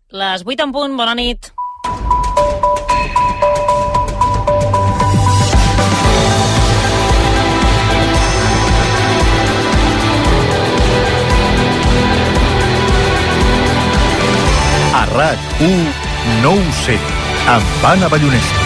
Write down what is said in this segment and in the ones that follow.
Les 8 en punt, bona nit. A RAC1, no ho sé, amb Anna Ballonesta.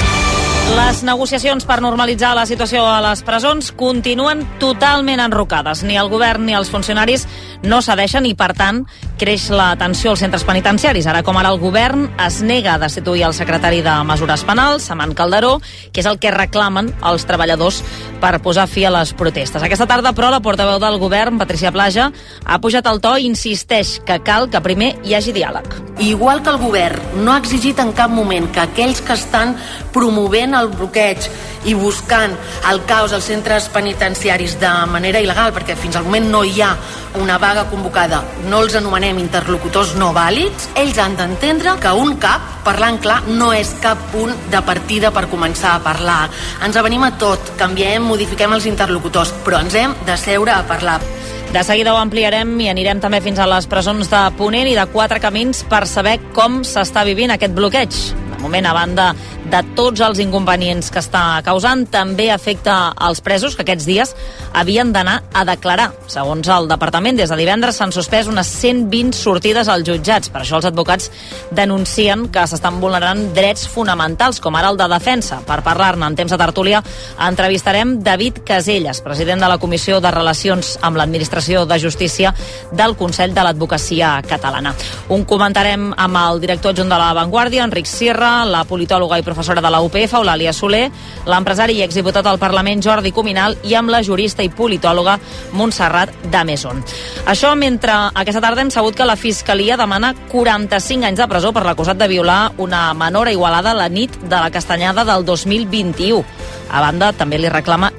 Les negociacions per normalitzar la situació a les presons continuen totalment enrocades. Ni el govern ni els funcionaris no cedeixen i, per tant, creix la tensió als centres penitenciaris. Ara com ara el govern es nega a destituir el secretari de Mesures Penals, Amant Calderó, que és el que reclamen els treballadors per posar fi a les protestes. Aquesta tarda, però, la portaveu del govern, Patricia Plaja, ha pujat el to i insisteix que cal que primer hi hagi diàleg. Igual que el govern no ha exigit en cap moment que aquells que estan promovent el bloqueig i buscant el caos als centres penitenciaris de manera il·legal, perquè fins al moment no hi ha una vaga convocada, no els anomenem interlocutors no vàlids, ells han d'entendre que un cap, parlant clar, no és cap punt de partida per començar a parlar. Ens avenim a tot, canviem, modifiquem els interlocutors, però ens hem de seure a parlar. De seguida ho ampliarem i anirem també fins a les presons de Ponent i de Quatre Camins per saber com s'està vivint aquest bloqueig. De moment, a banda de tots els inconvenients que està causant, també afecta als presos que aquests dies havien d'anar a declarar. Segons el departament, des de divendres s'han suspès unes 120 sortides als jutjats. Per això els advocats denuncien que s'estan vulnerant drets fonamentals, com ara el de defensa. Per parlar-ne en temps de tertúlia, entrevistarem David Caselles, president de la Comissió de Relacions amb l'Administració de Justícia del Consell de l'Advocacia Catalana. Un comentarem amb el director adjunt de La Vanguardia, Enric Sierra, la politòloga i professora de la UPF, Eulàlia Soler, l'empresari i exdiputat al Parlament, Jordi Cuminal, i amb la jurista i politòloga Montserrat Dameson. Això mentre aquesta tarda hem sabut que la Fiscalia demana 45 anys de presó per l'acusat de violar una menor a Igualada la nit de la Castanyada del 2021. A banda, també li reclama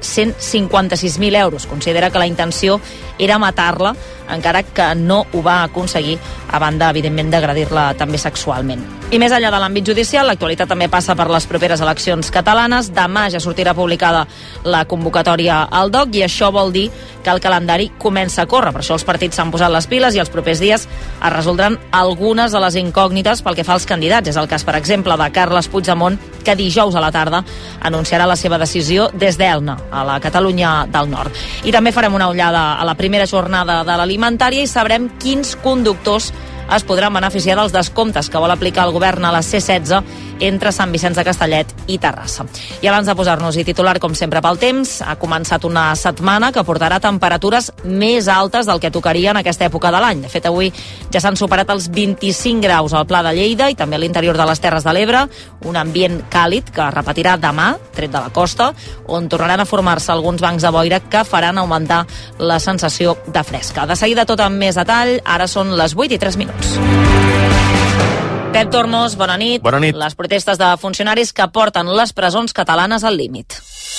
156.000 euros. Considera que la intenció era matar-la, encara que no ho va aconseguir, a banda, evidentment, d'agredir-la també sexualment. I més enllà de l'àmbit judicial, l'actualitat també passa per les properes eleccions catalanes. Demà ja sortirà publicada la convocatòria al DOC i això vol dir que el calendari comença a córrer. Per això els partits s'han posat les piles i els propers dies es resoldran algunes de les incògnites pel que fa als candidats. És el cas, per exemple, de Carles Puigdemont, que dijous a la tarda anunciarà la seva decisió des d'Elna, a la Catalunya del Nord. I també farem una ullada a la primera jornada de l'alimentària i sabrem quins conductors es podran beneficiar dels descomptes que vol aplicar el govern a la C-16 entre Sant Vicenç de Castellet i Terrassa. I abans de posar-nos-hi titular, com sempre, pel temps, ha començat una setmana que portarà temperatures més altes del que tocaria en aquesta època de l'any. De fet, avui ja s'han superat els 25 graus al Pla de Lleida i també a l'interior de les Terres de l'Ebre, un ambient càlid que repetirà demà, tret de la costa, on tornaran a formar-se alguns bancs de boira que faran augmentar la sensació de fresca. De seguida tot amb més detall, ara són les 8 i 3 minuts. Pep Tornos, bona nit. Bona nit. Les protestes de funcionaris que porten les presons catalanes al límit.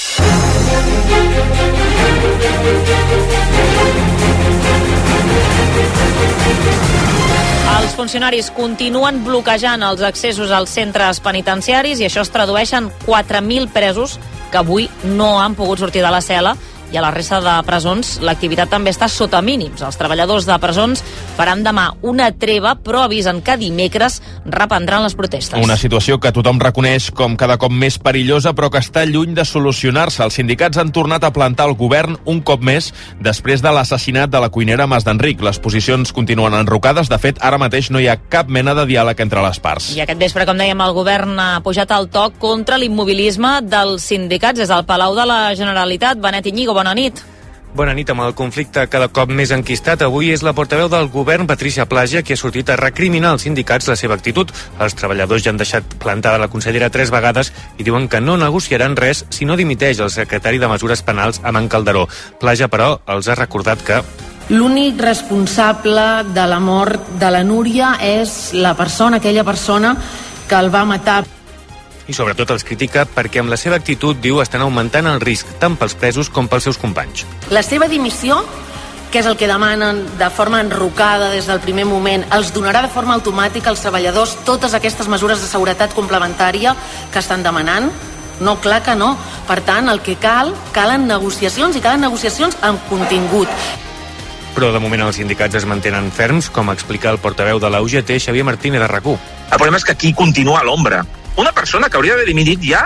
Els funcionaris continuen bloquejant els accessos als centres penitenciaris i això es tradueix en 4.000 presos que avui no han pogut sortir de la cel·la, i a la resta de presons l'activitat també està sota mínims. Els treballadors de presons faran demà una treva, però avisen que dimecres reprendran les protestes. Una situació que tothom reconeix com cada cop més perillosa, però que està lluny de solucionar-se. Els sindicats han tornat a plantar el govern un cop més després de l'assassinat de la cuinera Mas d'Enric. Les posicions continuen enrocades. De fet, ara mateix no hi ha cap mena de diàleg entre les parts. I aquest vespre, com dèiem, el govern ha pujat el to contra l'immobilisme dels sindicats des del Palau de la Generalitat. Benet Iñigo, bona nit. Bona nit. Amb el conflicte cada cop més enquistat, avui és la portaveu del govern, Patricia Plaja, qui ha sortit a recriminar als sindicats la seva actitud. Els treballadors ja han deixat plantada la consellera 3 vegades i diuen que no negociaran res si no dimiteix el secretari de Mesures Penals, Amant Calderó. Plaja, però, els ha recordat que l'únic responsable de la mort de la Núria és aquella persona que el va matar. I sobretot els critica perquè amb la seva actitud, diu, estan augmentant el risc tant pels presos com pels seus companys. La seva dimissió, que és el que demanen de forma enrocada des del primer moment, els donarà de forma automàtica als treballadors totes aquestes mesures de seguretat complementària que estan demanant? No, clar que no. Per tant, el que calen negociacions i calen negociacions amb contingut. però de moment els sindicats es mantenen ferms, com explica el portaveu de la UGT, Xavier Martínez de RAC1. El problema és que aquí continua a l'ombra. Una persona que hauria d'haver dimitit ja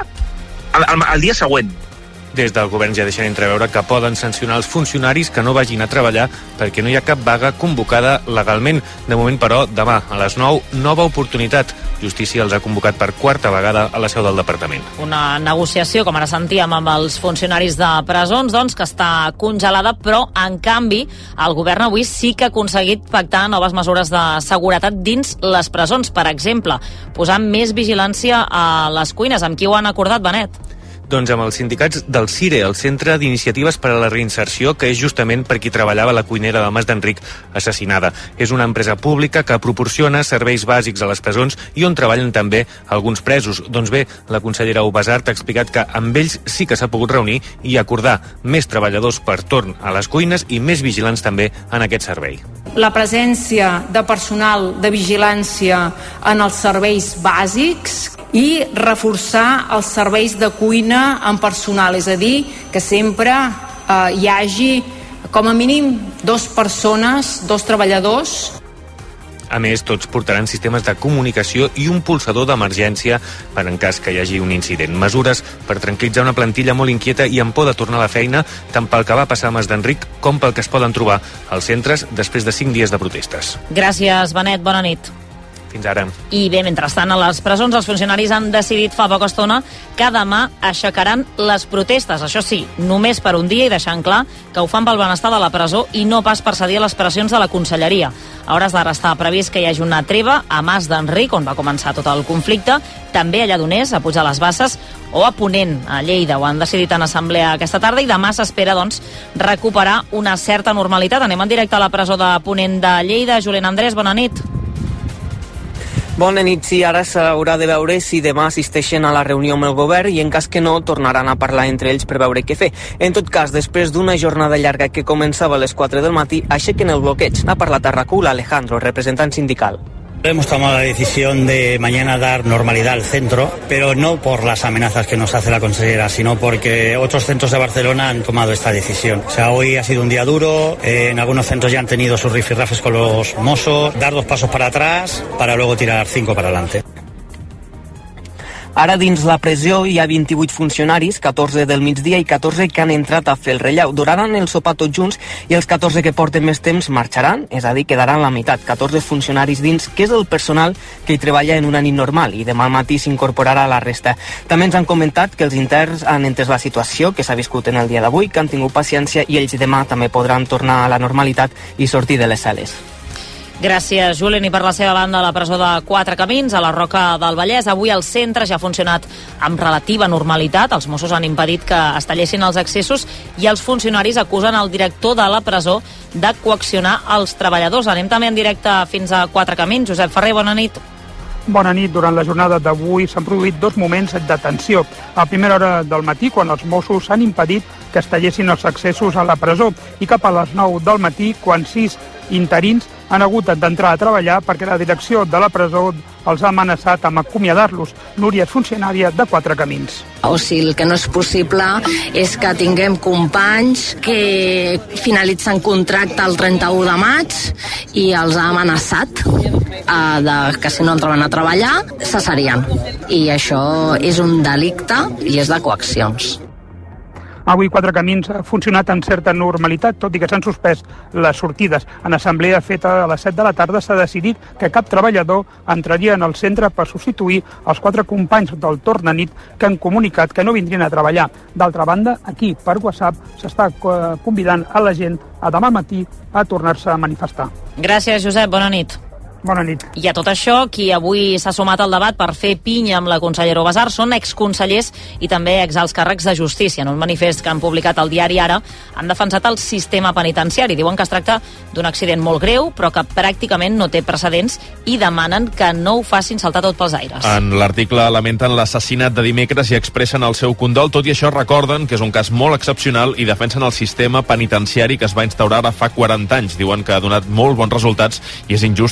el dia següent. Des del govern ja deixen entreveure que poden sancionar els funcionaris que no vagin a treballar perquè no hi ha cap vaga convocada legalment. De moment, però, demà a les 9, nova oportunitat. Justícia els ha convocat per quarta vegada a la seu del departament. Una negociació, com ara sentíem, amb els funcionaris de presons, doncs, que està congelada, però, en canvi, el govern avui sí que ha aconseguit pactar noves mesures de seguretat dins les presons. Per exemple, posar més vigilància a les cuines. Amb qui ho han acordat, Benet? Doncs amb els sindicats del CIRE, el Centre d'Iniciatives per a la Reinserció, que és justament per qui treballava la cuinera del Mas d'Enric assassinada. És una empresa pública que proporciona serveis bàsics a les presons i on treballen també alguns presos. Doncs bé, la consellera Ubasart ha explicat que amb ells sí que s'ha pogut reunir i acordar més treballadors per torn a les cuines i més vigilants també en aquest servei. La presència de personal de vigilància en els serveis bàsics i reforçar els serveis de cuina en personal, és a dir, que sempre hi hagi com a mínim 2 persones, 2 treballadors. A més, tots portaran sistemes de comunicació i un pulsador d'emergència per en cas que hi hagi un incident. Mesures per tranquil·litzar una plantilla molt inquieta i amb por de tornar a la feina, tant pel que va passar a Mas d'Enric com pel que es poden trobar als centres després de 5 dies de protestes. Gràcies, Benet. Bona nit. Fins ara. I bé, mentrestant, a les presons els funcionaris han decidit fa poca estona que demà aixecaran les protestes. Això sí, només per un dia i deixant clar que ho fan pel benestar de la presó i no pas per cedir a les pressions de la conselleria. A hores d'ara està previst que hi hagi una treva a Mas d'Enric, on va començar tot el conflicte, també a Lledoners, a Puig de les Basses o a Ponent, a Lleida. Ho han decidit en assemblea aquesta tarda i demà s'espera, doncs, recuperar una certa normalitat. Anem en directe a la presó de Ponent de Lleida. Julián Andrés, bona nit. Bona nit, sí, ara s'haurà de veure si demà assisteixen a la reunió amb el govern i en cas que no, tornaran a parlar entre ells per veure què fer. En tot cas, després d'una jornada llarga que començava a les 4 del matí, aixequen el bloqueig. Ha parlat a RAC1 Alejandro, representant sindical. Hemos tomado la decisión de mañana dar normalidad al centro, pero no por las amenazas que nos hace la consejera, sino porque otros centros de Barcelona han tomado esta decisión. O sea, hoy ha sido un día duro, en algunos centros ya han tenido sus rifirrafes con los mossos, dar 2 pasos para atrás para luego tirar 5 para adelante. Ara dins la presó hi ha 28 funcionaris, 14 del migdia i 14 que han entrat a fer el relleu. Duraran el sopar tots junts i els 14 que porten més temps marxaran, és a dir, quedaran la meitat, 14 funcionaris dins, que és el personal que hi treballa en una nit normal i demà al matí s'incorporarà a la resta. També ens han comentat que els interns han entès la situació que s'ha viscut en el dia d'avui, que han tingut paciència i ells demà també podran tornar a la normalitat i sortir de les cel·les. Gràcies, Julen. I per la seva banda, la presó de Quatre Camins, a la Roca del Vallès, avui el centre ja ha funcionat amb relativa normalitat. Els Mossos han impedit que es tallessin els accessos i els funcionaris acusen el director de la presó de coaccionar els treballadors. Anem també en directe fins a Quatre Camins. Josep Ferrer, bona nit. Bona nit. Durant la jornada d'avui s'han produït 2 moments de tensió. A primera hora del matí, quan els Mossos han impedit que es tallessin els accessos a la presó, i cap a les 9 del matí, quan 6 interins han hagut d'entrar a treballar perquè la direcció de la presó els ha amenaçat amb acomiadar-los. Núria és funcionària de Quatre Camins. O sigui, el que no és possible és que tinguem companys que finalitzen contracte el 31 de maig i els ha amenaçat que si no entraven a treballar cessarien. I això és un delicte i és de coaccions. Avui Quatre Camins ha funcionat amb certa normalitat, tot i que s'han suspès les sortides. En assemblea feta a les 7 de la tarda s'ha decidit que cap treballador entraria en el centre per substituir els 4 companys del torn de nit que han comunicat que no vindrien a treballar. D'altra banda, aquí, per WhatsApp, s'està convidant a la gent a demà matí a tornar-se a manifestar. Gràcies, Josep. Bona nit. Bona nit. I a tot això, qui avui s'ha sumat al debat per fer pinya amb la consellera Ubasart són exconsellers i també exalts càrrecs de justícia. En un manifest que han publicat al diari Ara, han defensat el sistema penitenciari. Diuen que es tracta d'un accident molt greu, però que pràcticament no té precedents i demanen que no ho facin saltar tot pels aires. En l'article lamenten l'assassinat de dimecres i expressen el seu condol. Tot i això recorden que és un cas molt excepcional i defensen el sistema penitenciari que es va instaurar ara fa 40 anys. Diuen que ha donat molt bons resultats i és injust qüestionar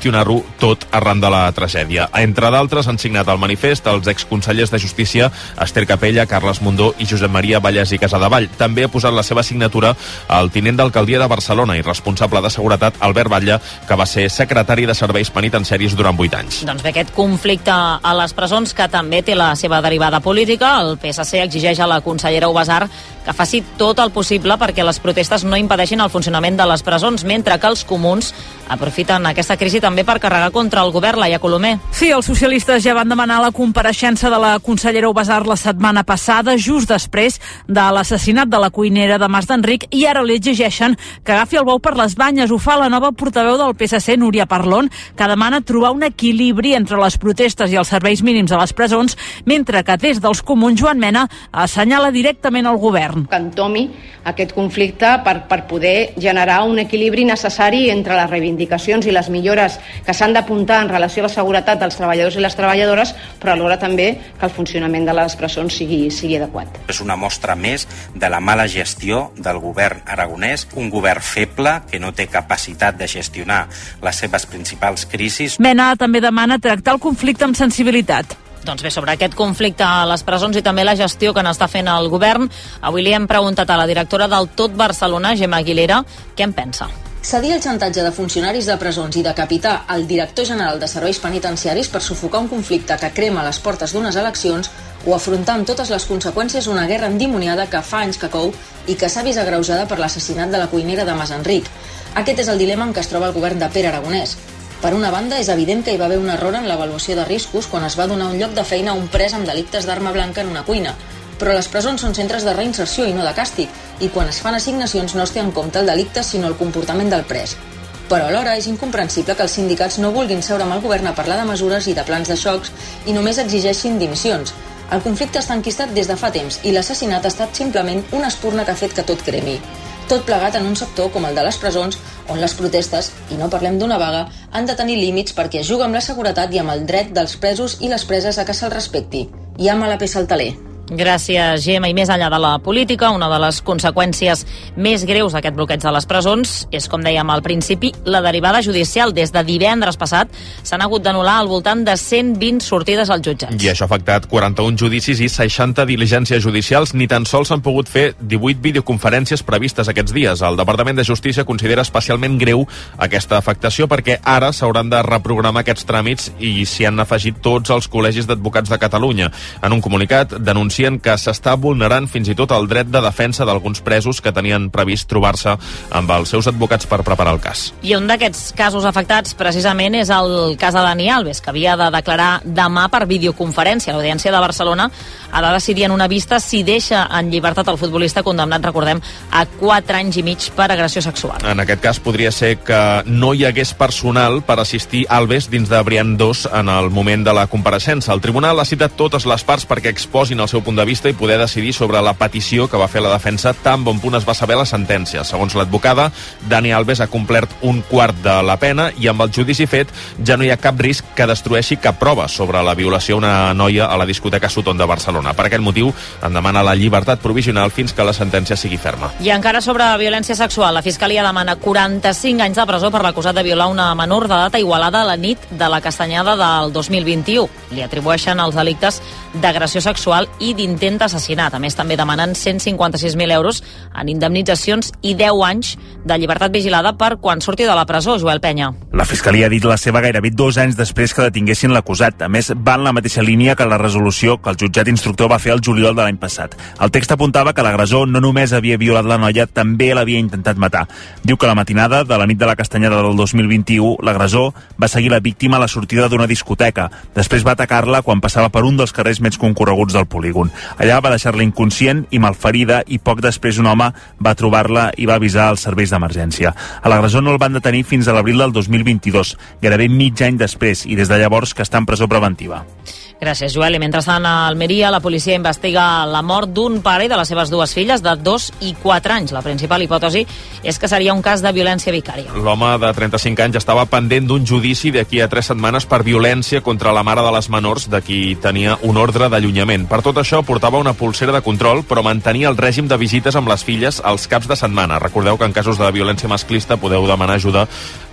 qüestionar-ho tot arran de la tragèdia. Entre d'altres han signat el manifest els exconsellers de Justícia Esther Capella, Carles Mundó i Josep Maria Vallès i Casadevall. També ha posat la seva signatura el tinent d'alcaldia de Barcelona i responsable de seguretat Albert Batlle, que va ser secretari de Serveis Penitenciaris durant 8 anys. Doncs bé, aquest conflicte a les presons, que també té la seva derivada política, el PSC exigeix a la consellera Ubasart que faci tot el possible perquè les protestes no impedeixin el funcionament de les presons, mentre que els comuns aprofiten aquesta crisi també per carregar contra el govern. Laia Colomer. Sí, els socialistes ja van demanar la compareixença de la consellera Ubasart la setmana passada, just després de l'assassinat de la cuinera de Mas d'Enric, i ara li exigeixen que agafi el bou per les banyes. Ho fa la nova portaveu del PSC, Núria Parlon, que demana trobar un equilibri entre les protestes i els serveis mínims a les presons, mentre que des dels comuns Joan Mena assenyala directament al govern. Que entomi aquest conflicte per poder generar un equilibri necessari entre les reivindicacions i les millores que s'han d'apuntar en relació a la seguretat dels treballadors i les treballadores, però alhora també que el funcionament de les presons sigui adequat. És una mostra més de la mala gestió del govern aragonès, un govern feble que no té capacitat de gestionar les seves principals crisis. Mena també demana tractar el conflicte amb sensibilitat. Doncs bé, sobre aquest conflicte a les presons i també la gestió que n'està fent el govern, avui li hem preguntat a la directora del Tot Barcelona, Gemma Aguilera, què en pensa. Cedir el xantatge de funcionaris de presons i decapitar el director general de serveis penitenciaris per sufocar un conflicte que crema a les portes d'unes eleccions o afrontar amb totes les conseqüències una guerra endimoniada que fa anys que cou i que s'ha vist agreujada per l'assassinat de la cuinera de Mas Enric. Aquest és el dilema en què es troba el govern de Pere Aragonès. Per una banda, és evident que hi va haver un error en l'avaluació de riscos quan es va donar un lloc de feina a un pres amb delictes d'arma blanca en una cuina. Però les presons són centres de reinserció i no de càstig, i quan es fan assignacions no es té en compte el delicte sinó el comportament del pres. Però alhora és incomprensible que els sindicats no vulguin seure amb el govern a parlar de mesures i de plans de xocs i només exigeixin dimissions. El conflicte està enquistat des de fa temps i l'assassinat ha estat simplement una espurna que ha fet que tot cremi. Tot plegat en un sector com el de les presons, on les protestes, i no parlem d'una vaga, han de tenir límits perquè es juga amb la seguretat i amb el dret dels presos i les preses a que se'ls respecti. I ama la peça al taler. Gràcies, Gemma. I més enllà de la política, una de les conseqüències més greus d'aquest bloqueig de les presons és, com dèiem al principi, la derivada judicial. Des de divendres passat s'han hagut d'anul·lar al voltant de 120 sortides als jutjats. I això ha afectat 41 judicis i 60 diligències judicials. Ni tan sols s'han pogut fer 18 videoconferències previstes aquests dies. El Departament de Justícia considera especialment greu aquesta afectació perquè ara s'hauran de reprogramar aquests tràmits i s'hi han afegit tots els col·legis d'advocats de Catalunya. En un comunicat denuncien que s'està vulnerant fins i tot el dret de defensa d'alguns presos que tenien previst trobar-se amb els seus advocats per preparar el cas. I un d'aquests casos afectats precisament és el cas de Dani Alves, que havia de declarar demà per videoconferència. L'Audiència de Barcelona ha de decidir en una vista si deixa en llibertat el futbolista condemnat, recordem, a 4 anys i mig per agressió sexual. En aquest cas podria ser que no hi hagués personal per assistir Alves dins de Brian 2 en el moment de la compareixença. El tribunal ha citat totes les parts perquè exposin el seu punt de vista i poder decidir sobre la petició que va fer la defensa tan bon punt es va saber la sentència. Segons l'advocada, Dani Alves ha complert un quart de la pena i amb el judici fet ja no hi ha cap risc que destrueixi cap prova sobre la violació a una noia a la discoteca Sutton de Barcelona. Per aquest motiu en demana la llibertat provisional fins que la sentència sigui ferma. I encara sobre violència sexual, la Fiscalia demana 45 anys de presó per l'acusat de violar una menor d'edat a Igualada a la nit de la Castanyada del 2021. Li atribueixen els delictes d'agressió sexual i d'intent d'assassinat. A més, també demanen 156.000 euros en indemnitzacions i 10 anys de llibertat vigilada per quan surti de la presó. Joel Penya. La Fiscalia ha dit la seva gairebé 2 anys després que detinguessin l'acusat. A més, va en la mateixa línia que la resolució que el jutjat instructor va fer el juliol de l'any passat. El text apuntava que l'agressor no només havia violat la noia, també l'havia intentat matar. Diu que la matinada de la nit de la Castanyada del 2021, l'agressor va seguir la víctima a la sortida d'una discoteca. Després va atacar-la quan passava per un dels carrers més concorreguts del polígon. Allà va deixar-la inconscient i malferida i poc després un home va trobar-la i va avisar els serveis d'emergència. A l'agressor no el van detenir fins a l'abril del 2022, gairebé mig any després, i des de llavors que està en presó preventiva. Gràcies, Joel. I mentrestant, a Almeria, la policia investiga la mort d'un pare i de les seves 2 filles de 2 i 4 anys. La principal hipòtesi és que seria un cas de violència vicària. L'home de 35 anys estava pendent d'un judici d'aquí a 3 setmanes per violència contra la mare de les menors, de qui tenia un ordre d'allunyament. Per tot això, portava una pulsera de control, però mantenia el règim de visites amb les filles els caps de setmana. Recordeu que en casos de violència masclista podeu demanar ajuda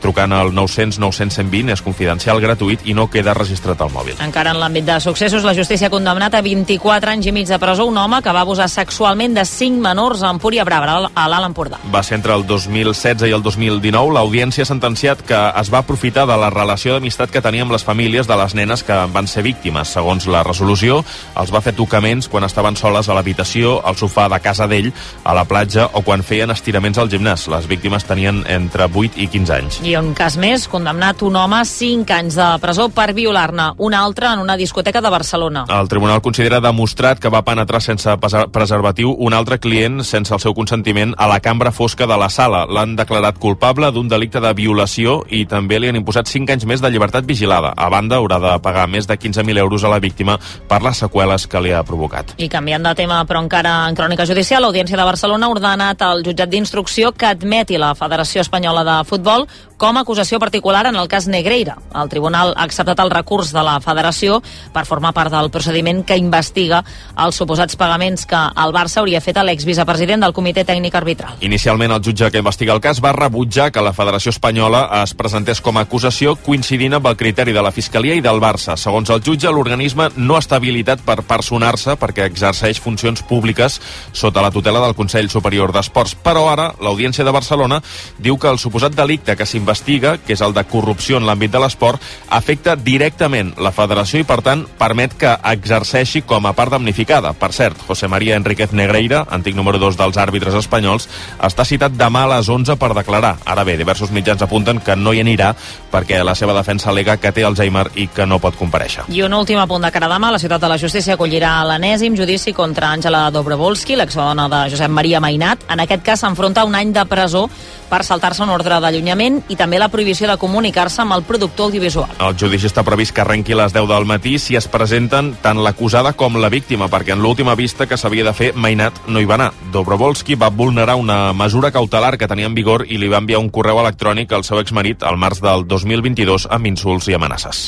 trucant al 900 900 120, és confidencial, gratuït i no queda registrat al mòbil. Encara en l'àmbit de successos, la justícia ha condemnat a 24 anys i mig de presó un home que va abusar sexualment de 5 menors a Empúria Brava, a l'Alt Empordà. Va ser entre el 2016 i el 2019. L'audiència ha sentenciat que es va aprofitar de la relació d'amistat que tenia amb les famílies de les nenes que van ser víctimes. Segons la resolució, els va fer tocaments quan estaven soles a l'habitació, al sofà de casa d'ell, a la platja o quan feien estiraments al gimnàs. Les víctimes tenien entre 8 i 15 anys. I un cas més, condemnat un home a 5 anys de presó per violar-ne un altre en una discoteca de Barcelona. El tribunal considera demostrat que va penetrar sense preservatiu un altre client sense el seu consentiment a la cambra fosca de la sala. L'han declarat culpable d'un delicte de violació i també li han imposat 5 anys més de llibertat vigilada. A banda, haurà de pagar més de 15.000 euros a la víctima per les seqüeles que li ha provocat. I canviant de tema, però encara en crònica judicial, l'Audiència de Barcelona ha ordenat al jutjat d'instrucció que admeti la Federació Espanyola de Futbol com a acusació particular en el cas Negreira. El tribunal ha acceptat el recurs de la Federació per formar part del procediment que investiga els suposats pagaments que el Barça hauria fet a l'exvicepresident del Comitè Tècnic Arbitral. Inicialment, el jutge que investiga el cas va rebutjar que la Federació Espanyola es presentés com a acusació, coincidint amb el criteri de la Fiscalia i del Barça. Segons el jutge, l'organisme no està habilitat per personar-se perquè exerceix funcions públiques sota la tutela del Consell Superior d'Esports. Però ara, l'Audiència de Barcelona diu que el suposat delicte que s'investiga, que és el de corrupció en l'àmbit de l'esport, afecta directament la federació i, per tant, permet que exerceixi com a part damnificada. Per cert, José María Enríquez Negreira, antic número 2 dels àrbitres espanyols, està citat demà a les 11 per declarar. Ara bé, diversos mitjans apunten que no hi anirà perquè la seva defensa al·lega que té Alzheimer i que no pot comparèixer. I un últim apunt de cara a demà, la ciutat de la justícia acollirà l'enèsim judici contra Àngela Dobrovolsky, l'exdona de Josep Maria Mainat. En aquest cas s'enfronta a un any de presó per saltar-se un ordre d'allunyament i també la prohibició de comunicar-se amb el productor audiovisual. El judici està previst que arrenqui a les 10 del matí si es presenten tant l'acusada com la víctima, perquè en l'última vista que s'havia de fer, Mainat no hi va anar. Dobrovolsky va vulnerar una mesura cautelar que tenia en vigor i li va enviar un correu electrònic al seu exmarit al març del 2022 amb insults i amenaces.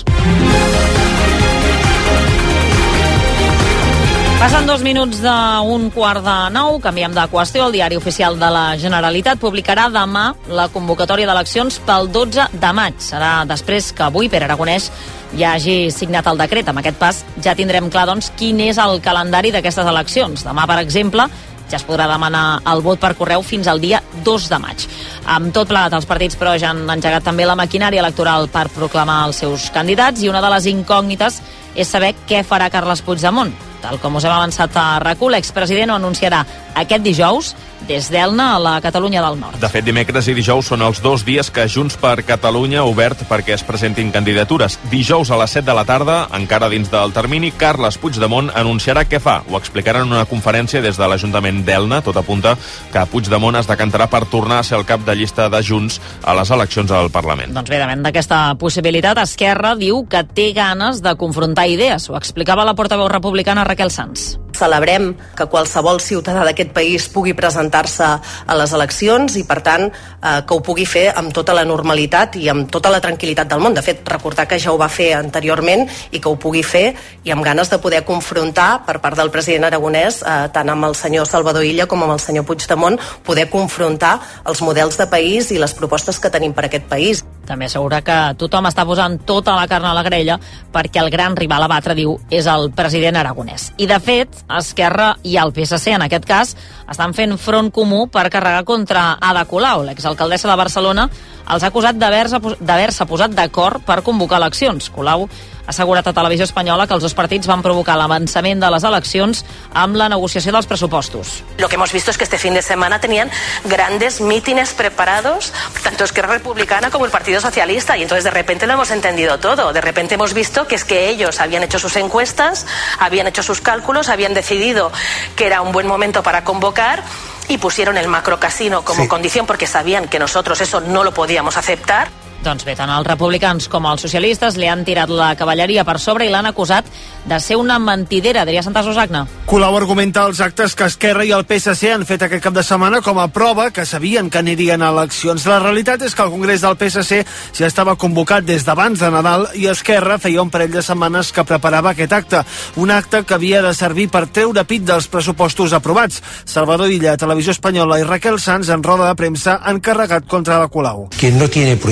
Passen 2 minuts d'un 8:45, canviem de qüestió. El Diari Oficial de la Generalitat publicarà demà la convocatòria d'eleccions pel 12 de maig. Serà després que avui Pere Aragonès ja hagi signat el decret. Amb aquest pas ja tindrem clar, doncs, quin és el calendari d'aquestes eleccions. Demà, per exemple, ja es podrà demanar el vot per correu fins al dia 2 de maig. Amb tot plegat, els partits, però, ja han engegat també la maquinària electoral per proclamar els seus candidats i una de les incògnites és saber què farà Carles Puigdemont. Tal com us hem avançat a RAC1, l'expresident ho anunciarà aquest dijous des d'Elna a la Catalunya del Nord. De fet, dimecres i dijous són els 2 dies que Junts per Catalunya ha obert perquè es presentin candidatures. Dijous a les 7 de la tarda, encara dins del termini, Carles Puigdemont anunciarà què fa. Ho explicarà en una conferència des de l'Ajuntament d'Elna. Tot apunta que Puigdemont es decantarà per tornar a ser el cap de llista de Junts a les eleccions al Parlament. Doncs bé, davant d'aquesta possibilitat, Esquerra diu que té ganes de confrontar idees. Ho explicava la portaveu republicana Raquel Sans. Celebrem que qualsevol ciutadà d'aquest país pugui presentar-se a les eleccions i, per tant, que ho pugui fer amb tota la normalitat i amb tota la tranquil·litat del món. De fet, recordar que ja ho va fer anteriorment i que ho pugui fer i amb ganes de poder confrontar per part del president Aragonès, tant amb el senyor Salvador Illa com amb el senyor Puigdemont, poder confrontar els models de país i les propostes que tenim per aquest país. També assegura que tothom està posant tota la carn a la grella perquè el gran rival a batre, diu, és el president Aragonès. I, de fet, Esquerra i el PSC, en aquest cas, estan fent front comú per carregar contra Ada Colau. L'exalcaldessa de Barcelona els ha acusat d'haver-se posat d'acord per convocar eleccions. Colau ha assegurat a Televisió Espanyola que els dos partits van provocar l'avançament de les eleccions amb la negociació dels pressupostos. Lo que hemos visto es que este fin de semana tenían grandes mítines preparados, tanto Esquerra Republicana como el Partido Socialista, y entonces de repente lo hemos entendido todo. De repente hemos visto que es que ellos habían hecho sus encuestas, habían hecho sus cálculos, habían decidido que era un buen momento para convocar y pusieron el macrocasino como condición porque sabían que nosotros eso no lo podíamos aceptar. Doncs bé, tant els republicans com els socialistes li han tirat la cavalleria per sobre i l'han acusat de ser una mentidera. Adrià Santasusagna. Colau argumenta els actes que Esquerra i el PSC han fet aquest cap de setmana com a prova que sabien que anirien a eleccions. La realitat és que el Congrés del PSC ja estava convocat des d'abans de Nadal i Esquerra feia un parell de setmanes que preparava aquest acte. Un acte que havia de servir per treure pit dels pressupostos aprovats. Salvador Illa, Televisió Espanyola, i Raquel Sans, en roda de premsa, han carregat contra la Colau. Quien no tiene proyecto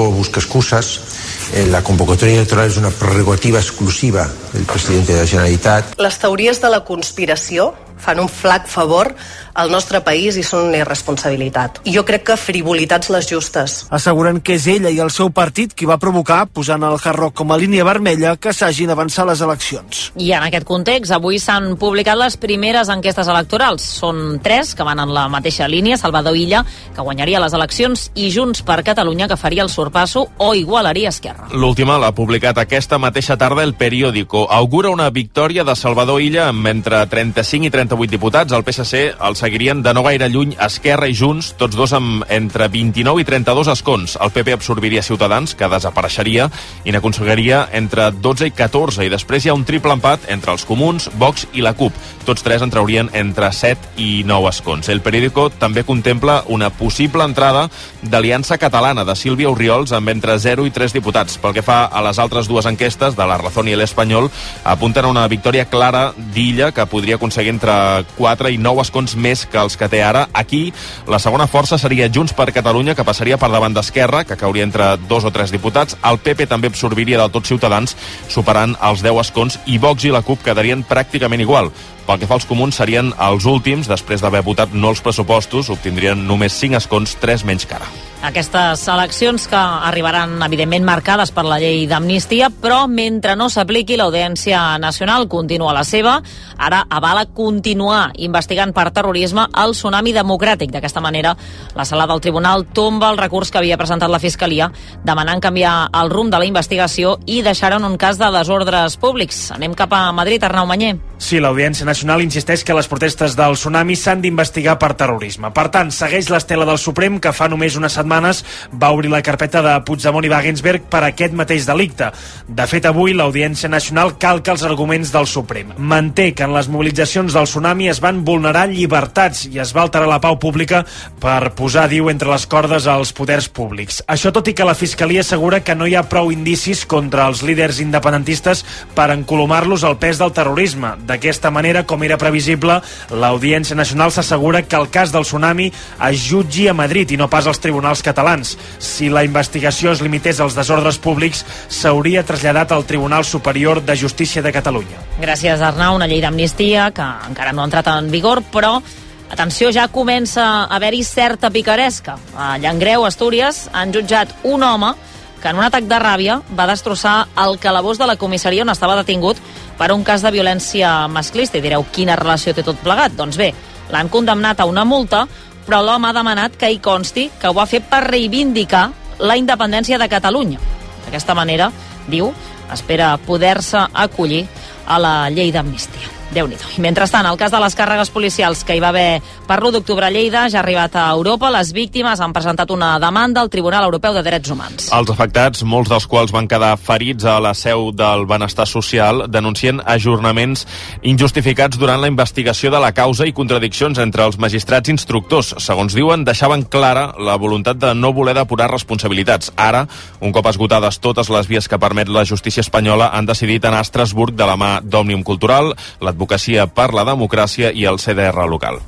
busca excusas. La convocatoria electoral és una prerrogativa exclusiva del president de la Generalitat. Les teories de la conspiració fan un flac favor al nostre país i són una irresponsabilitat. I jo crec que frivolitats les justes. Asseguren que és ella i el seu partit qui va provocar, posant el Hard Rock com a línia vermella, que s'hagin avançat les eleccions. I en aquest context, avui s'han publicat les primeres enquestes electorals. Són 3 que van en la mateixa línia: Salvador Illa, que guanyaria les eleccions, i Junts per Catalunya, que faria el sorpasso o igualaria Esquerra. L'última l'ha publicat aquesta mateixa tarda El Periódico. Augura una victòria de Salvador Illa amb entre 35 i 38 diputats. El PSC el seguirien de no gaire lluny Esquerra i Junts, tots dos amb entre 29 i 32 escons. El PP absorbiria Ciutadans, que desapareixeria, i n'aconseguiria entre 12 i 14. I després hi ha un triple empat entre els Comuns, Vox i la CUP. Tots 3 en traurien entre 7 i 9 escons. El Periódico també contempla una possible entrada d'Aliança Catalana de Sílvia Orriols amb entre 0 i 3 diputats. Pel que fa a les altres dues enquestes, de La Razón i l'Espanyol, apunten a una victòria clara d'Illa, que podria aconseguir entre 4 i 9 escons més que els que té ara. Aquí, la segona força seria Junts per Catalunya, que passaria per davant d'Esquerra, que cauria entre 2 o 3 diputats. El PP també absorbiria del tot Ciutadans, superant els 10 escons, i Vox i la CUP quedarien pràcticament igual. Pel que fa als Comuns, serien els últims, després d'haver votat no els pressupostos, obtindrien només 5 escons, 3 menys que ara. Aquestes eleccions que arribaran, evidentment, marcades per la llei d'amnistia, però mentre no s'apliqui, l'Audiència Nacional continua la seva. Ara avala continuar investigant per terrorisme el tsunami democràtic. D'aquesta manera, la sala del tribunal tomba el recurs que havia presentat la Fiscalia, demanant canviar el rumb de la investigació i deixar en un cas de desordres públics. Anem cap a Madrid, Arnau Manyer. Sí, l'Audiència Nacional insisteix que les protestes del tsunami s'han d'investigar per terrorisme. Per tant, segueix l'estela del Suprem, que fa només unes setmanes va obrir la carpeta de Puigdemont i Wagensberg per aquest mateix delicte. De fet, avui l'Audiència Nacional calca els arguments del Suprem. Manté que en les mobilitzacions del tsunami es van vulnerar llibertats i es va alterar la pau pública per posar, diu, entre les cordes als poders públics. Això tot i que la Fiscalia assegura que no hi ha prou indicis contra els líders independentistes per encolomar-los al pes del terrorisme. D'aquesta manera, com era previsible, l'Audiència Nacional s'assegura que el cas del tsunami es jutgi a Madrid i no pas als tribunals catalans. Si la investigació es limités als desordres públics, s'hauria traslladat al Tribunal Superior de Justícia de Catalunya. Gràcies, Arnau. Una llei d'amnistia que encara no ha entrat en vigor, però atenció, ja comença a haver-hi certa picaresca. A Llangreu, Astúries, han jutjat un home que en un atac de ràbia va destrossar el calabós de la comissaria on estava detingut per un cas de violència masclista. I direu, quina relació té tot plegat? Doncs bé, l'han condemnat a una multa, però l'home ha demanat que hi consti que ho va fer per reivindicar la independència de Catalunya. D'aquesta manera, diu, espera poder-se acollir a la llei d'amnistia. Déu-n'hi-do. I mentrestant, el cas de les càrregues policials que hi va haver per l'1 d'octubre a Lleida ja ha arribat a Europa. Les víctimes han presentat una demanda al Tribunal Europeu de Drets Humans. Els afectats, molts dels quals van quedar ferits a la seu del Benestar Social, denuncien ajornaments injustificats durant la investigació de la causa i contradiccions entre els magistrats instructors. Segons diuen, deixaven clara la voluntat de no voler depurar responsabilitats. Ara, un cop esgotades totes les vies que permet la justícia espanyola, han decidit anar a Estrasburg de la mà d'Òmnium Cultural, l'Advocacia per la Democràcia i el CDR local.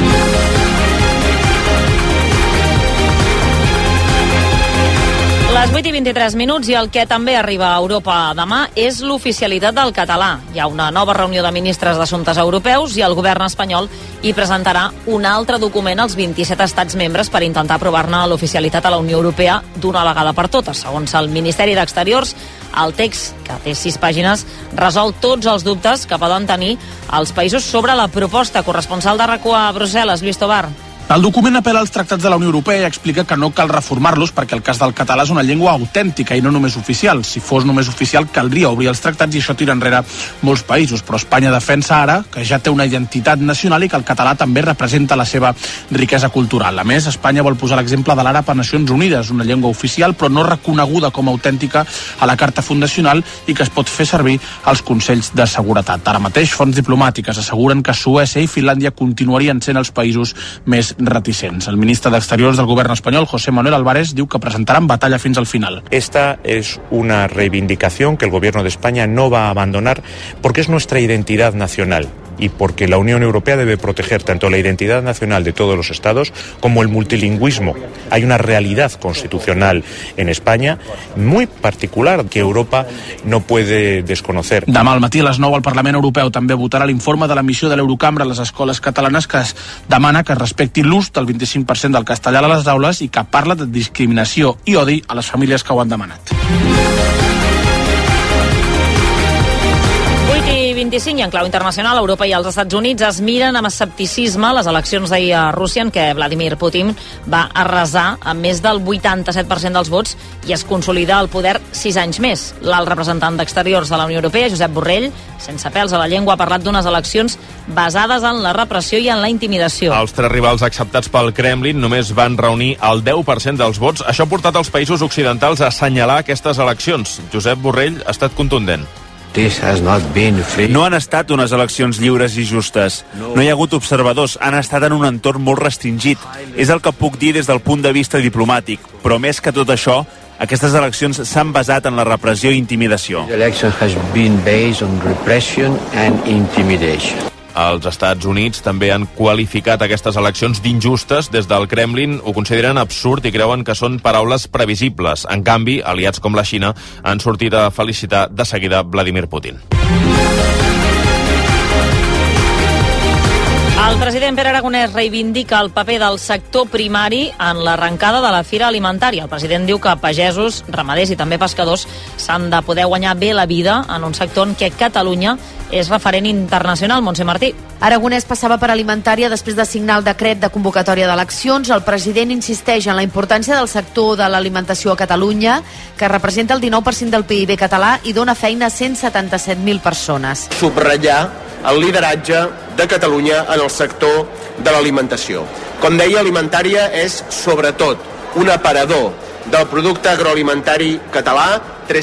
Les 8 i 23 minuts, i el que també arriba a Europa demà és l'oficialitat del català. Hi ha una nova reunió de ministres d'Assumptes Europeus i el govern espanyol hi presentarà un altre document als 27 estats membres per intentar aprovar-ne l'oficialitat a la Unió Europea d'una vegada per totes. Segons el Ministeri d'Exteriors, el text, que té 6 pàgines, resol tots els dubtes que poden tenir els països sobre la proposta. Corresponsal de RAC1 a Brussel·les, Lluís Tobar. El document apel·la als tractats de la Unió Europea i explica que no cal reformar-los perquè el cas del català és una llengua autèntica i no només oficial. Si fos només oficial, caldria obrir els tractats i això tira enrere molts països. Però Espanya defensa ara que ja té una identitat nacional i que el català també representa la seva riquesa cultural. A més, Espanya vol posar l'exemple de l'àrab a Nacions Unides, una llengua oficial però no reconeguda com a autèntica a la Carta Fundacional i que es pot fer servir als Consells de Seguretat. Ara mateix, fonts diplomàtiques asseguren que Suècia i Finlàndia continuarien sent els països més reticents. El ministre d'Exteriors del govern espanyol, José Manuel Álvarez, diu que presentaran batalla fins al final. Esta es una reivindicación que el gobierno de España no va a abandonar porque es nuestra identidad nacional. y porque la Unión Europea debe proteger tanto la identidad nacional de todos los Estados como el multilingüismo. Hay una realidad constitucional en España muy particular que Europa no puede desconocer. Demà al matí a les 9 el Parlament Europeu també votarà l'informe de la missió de l'Eurocambra a les escoles catalanes que es demana que es respecti l'ús del 25% del castellà a les aules i que parla de discriminació i odi a les famílies que ho han demanat. 25 i en clau internacional, Europa i els Estats Units es miren amb escepticisme les eleccions d'ahir a Rússia en què Vladimir Putin va arrasar amb més del 87% dels vots i es consolida el poder 6 anys més. L'alt representant d'Exteriors de la Unió Europea, Josep Borrell, sense pèls a la llengua, ha parlat d'unes eleccions basades en la repressió i en la intimidació. Els 3 rivals acceptats pel Kremlin només van reunir el 10% dels vots. Això ha portat els països occidentals a assenyalar aquestes eleccions. Josep Borrell ha estat contundent. No han estat unes eleccions lliures i justes. No hi ha hagut observadors, han estat en un entorn molt restringit. És el que puc dir des del punt de vista diplomàtic. Però més que tot això, aquestes eleccions s'han basat en la repressió i intimidació. Els Estats Units també han qualificat aquestes eleccions d'injustes. Des del Kremlin ho consideren absurd i creuen que són paraules previsibles. En canvi, aliats com la Xina han sortit a felicitar de seguida Vladimir Putin. El president Pere Aragonès reivindica el paper del sector primari en l'arrencada de la Fira Alimentària. El president diu que pagesos, ramaders i també pescadors s'han de poder guanyar bé la vida en un sector en què Catalunya és referent internacional. Montse Martí. Aragonès passava per Alimentària després de signar el decret de convocatòria d'eleccions. El president insisteix en la importància del sector de l'alimentació a Catalunya, que representa el 19% del PIB català i dona feina a 177.000 persones. Subratllar el lideratge de Catalunya en el sector de l'alimentació. Com deia, Alimentària és sobretot un aparador del producte agroalimentari català,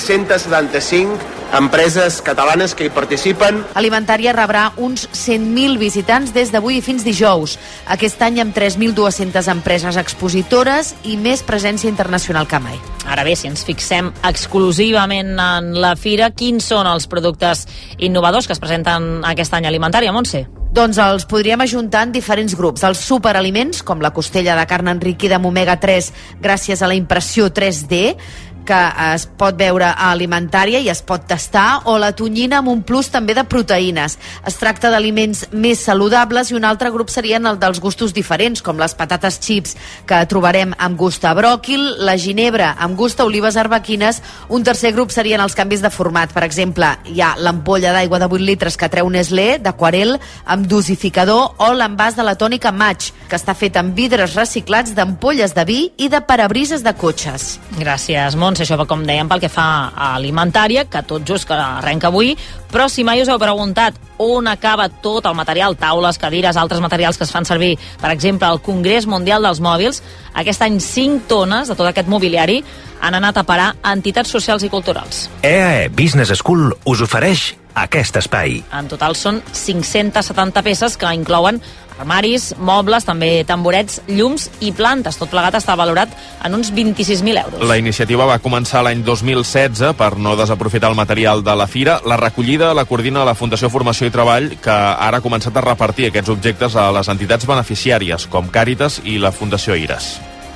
375 empreses catalanes que hi participen. Alimentària rebrà uns 100.000 visitants des d'avui fins dijous. Aquest any amb 3.200 empreses expositores i més presència internacional que mai. Ara bé, si ens fixem exclusivament en la fira, quins són els productes innovadors que es presenten aquest any a Alimentària, Montse? Doncs els podríem ajuntar en diferents grups. Els superaliments, com la costella de carn enriquida amb omega-3 gràcies a la impressió 3D, que es pot veure a Alimentària i es pot tastar, o la tonyina amb un plus també de proteïnes. Es tracta d'aliments més saludables i un altre grup serien el dels gustos diferents, com les patates chips, que trobarem amb gust a bròquil, la ginebra amb gust a olives arbequines. Un tercer grup serien els canvis de format. Per exemple, hi ha l'ampolla d'aigua de 8 litres que treu Nestlé, d'aquarel, amb dosificador, o l'envàs de la tònica Match, que està fet amb vidres reciclats d'ampolles de vi i de parabrises de cotxes. Gràcies, Montse. Això, com dèiem, pel que fa a Alimentària, que tot just que arrenca avui, però si mai us heu preguntat on acaba tot el material, taules, cadires, altres materials que es fan servir, per exemple, al Congrés Mundial dels Mòbils, aquest any 5 tones de tot aquest mobiliari han anat a parar a entitats socials i culturals. EAE Business School us ofereix aquest espai. En total són 570 peces que inclouen armaris, mobles, també tamborets, llums i plantes. Tot plegat està valorat en uns 26.000 euros. La iniciativa va començar l'any 2016 per no desaprofitar el material de la fira. La recollida la coordina la Fundació Formació i Treball, que ara ha començat a repartir aquests objectes a les entitats beneficiàries, com Càritas i la Fundació Iras.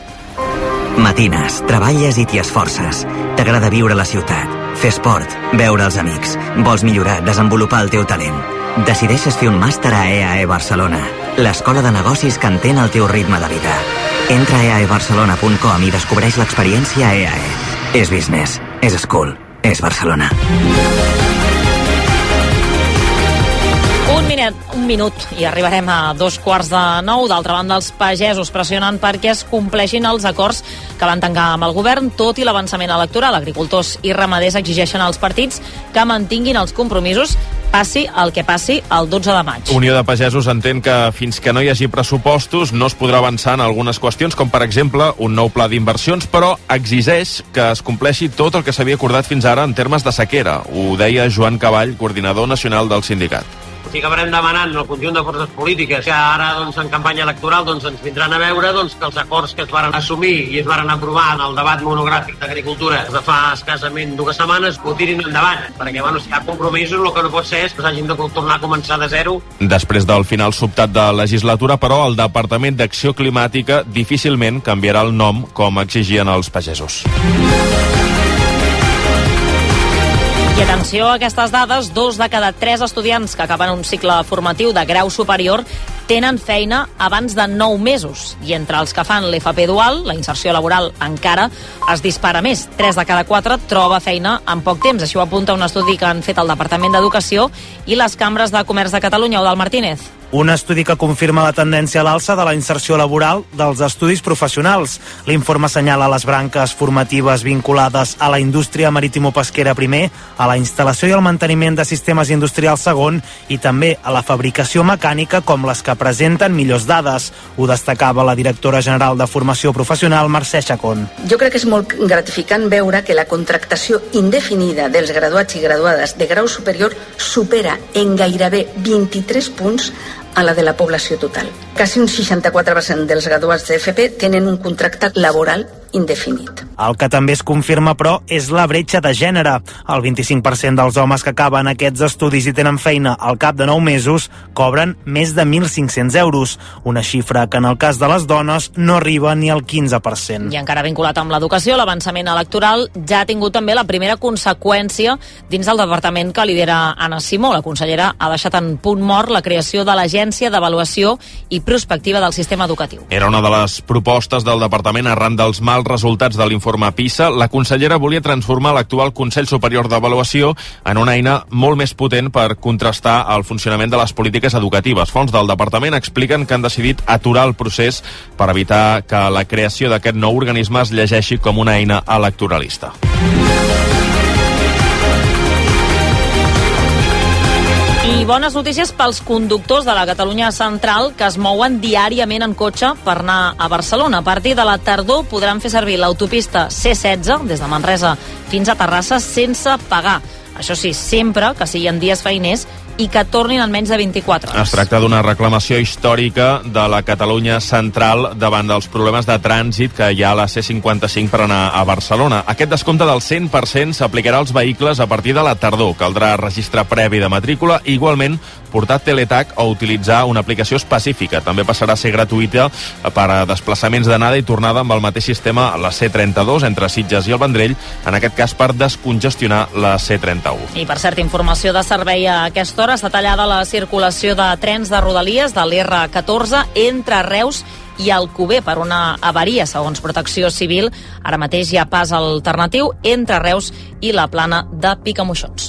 Matines, treballes i t'hi esforces. T'agrada viure a la ciutat, fer esport, veure els amics. Vols millorar, desenvolupar el teu talent. Decideixes fer un màster a EAE Barcelona, l'escola de negocis que entén el teu ritme de vida. Entra a eaebarcelona.com i descobreix l'experiència EAE. És business, és school, és Barcelona. Un minut i arribarem a 8:45. D'altra banda, els pagesos pressionen perquè es compleixin els acords que van tancar amb el govern, tot i l'avançament electoral. Agricultors i ramaders exigeixen als partits que mantinguin els compromisos, passi el que passi el 12 de maig. Unió de Pagesos entén que fins que no hi hagi pressupostos no es podrà avançar en algunes qüestions, com per exemple un nou pla d'inversions, però exigeix que es compleixi tot el que s'havia acordat fins ara en termes de sequera. Ho deia Joan Cavall, coordinador nacional del sindicat. Si acabarem demanant al conjunt de forces polítiques que ara en campanya electoral ens vindran a veure que els acords que es van assumir i es van aprovar en el debat monogràfic d'Agricultura de fa escassament 2 setmanes ho tirin endavant, perquè si hi ha compromisos el que no pot ser és que s'hagin de tornar a començar de zero. Després del final sobtat de legislatura, però, el Departament d'Acció Climàtica difícilment canviarà el nom com exigien els pagesos. I atenció a aquestes dades, 2 de cada 3 estudiants que acaben un cicle formatiu de grau superior tenen feina abans de 9 mesos. I entre els que fan l'FP dual, la inserció laboral encara es dispara més. 3 de cada 4 troba feina en poc temps. Això ho apunta un estudi que han fet el Departament d'Educació i les cambres de comerç de Catalunya. Eudald Martínez. Un estudi que confirma la tendència a l'alça de la inserció laboral dels estudis professionals. L'informe assenyala les branques formatives vinculades a la indústria maritimo-pesquera primer, a la instal·lació i el manteniment de sistemes industrials segon i també a la fabricació mecànica com les que presenten millors dades. Ho destacava la directora general de Formació Professional, Mercè Chacón. Jo crec que és molt gratificant veure que la contractació indefinida dels graduats i graduades de grau superior supera en gairebé 23 punts a la de la població total. Quasi un 64% dels graduats d'FP tenen un contracte laboral indefinit. El que també es confirma, però, és la bretxa de gènere. El 25% dels homes que acaben aquests estudis i tenen feina al cap de 9 mesos cobren més de 1.500 euros, una xifra que en el cas de les dones no arriba ni al 15%. I encara vinculat amb l'educació, l'avançament electoral ja ha tingut també la primera conseqüència dins del departament que lidera Anna Simó. La consellera ha deixat en punt mort la creació de l'Agència d'Avaluació i Prospectiva del Sistema Educatiu. Era una de les propostes del departament arran dels mals resultats de l'informe PISA. La consellera volia transformar l'actual Consell Superior d'Avaluació en una eina molt més potent per contrastar el funcionament de les polítiques educatives. Fonts del departament expliquen que han decidit aturar el procés per evitar que la creació d'aquest nou organisme es llegeixi com una eina electoralista. I bones notícies pels conductors de la Catalunya Central que es mouen diàriament en cotxe per anar a Barcelona. A partir de la tardor podran fer servir l'autopista C16 des de Manresa fins a Terrassa sense pagar. Això sí, sempre que siguin dies feiners i que tornin en menys de 24 hores. Es tracta d'una reclamació històrica de la Catalunya Central davant dels problemes de trànsit que hi ha a la C55 per anar a Barcelona. Aquest descompte del 100% s'aplicarà als vehicles a partir de la tardor. Caldrà registre previ de matrícula i igualment portar teletac o utilitzar una aplicació específica. També passarà a ser gratuïta per a desplaçaments d'anada i tornada amb el mateix sistema a la C32 entre Sitges i el Vendrell, en aquest cas per descongestionar la C31. I per cert, informació de servei a aquesta hora, està tallada la circulació de trens de Rodalies de l'R14 entre Reus i Alcover per una avaria, segons Protecció Civil. Ara mateix hi ha pas alternatiu entre Reus i la Plana de Picamoixons.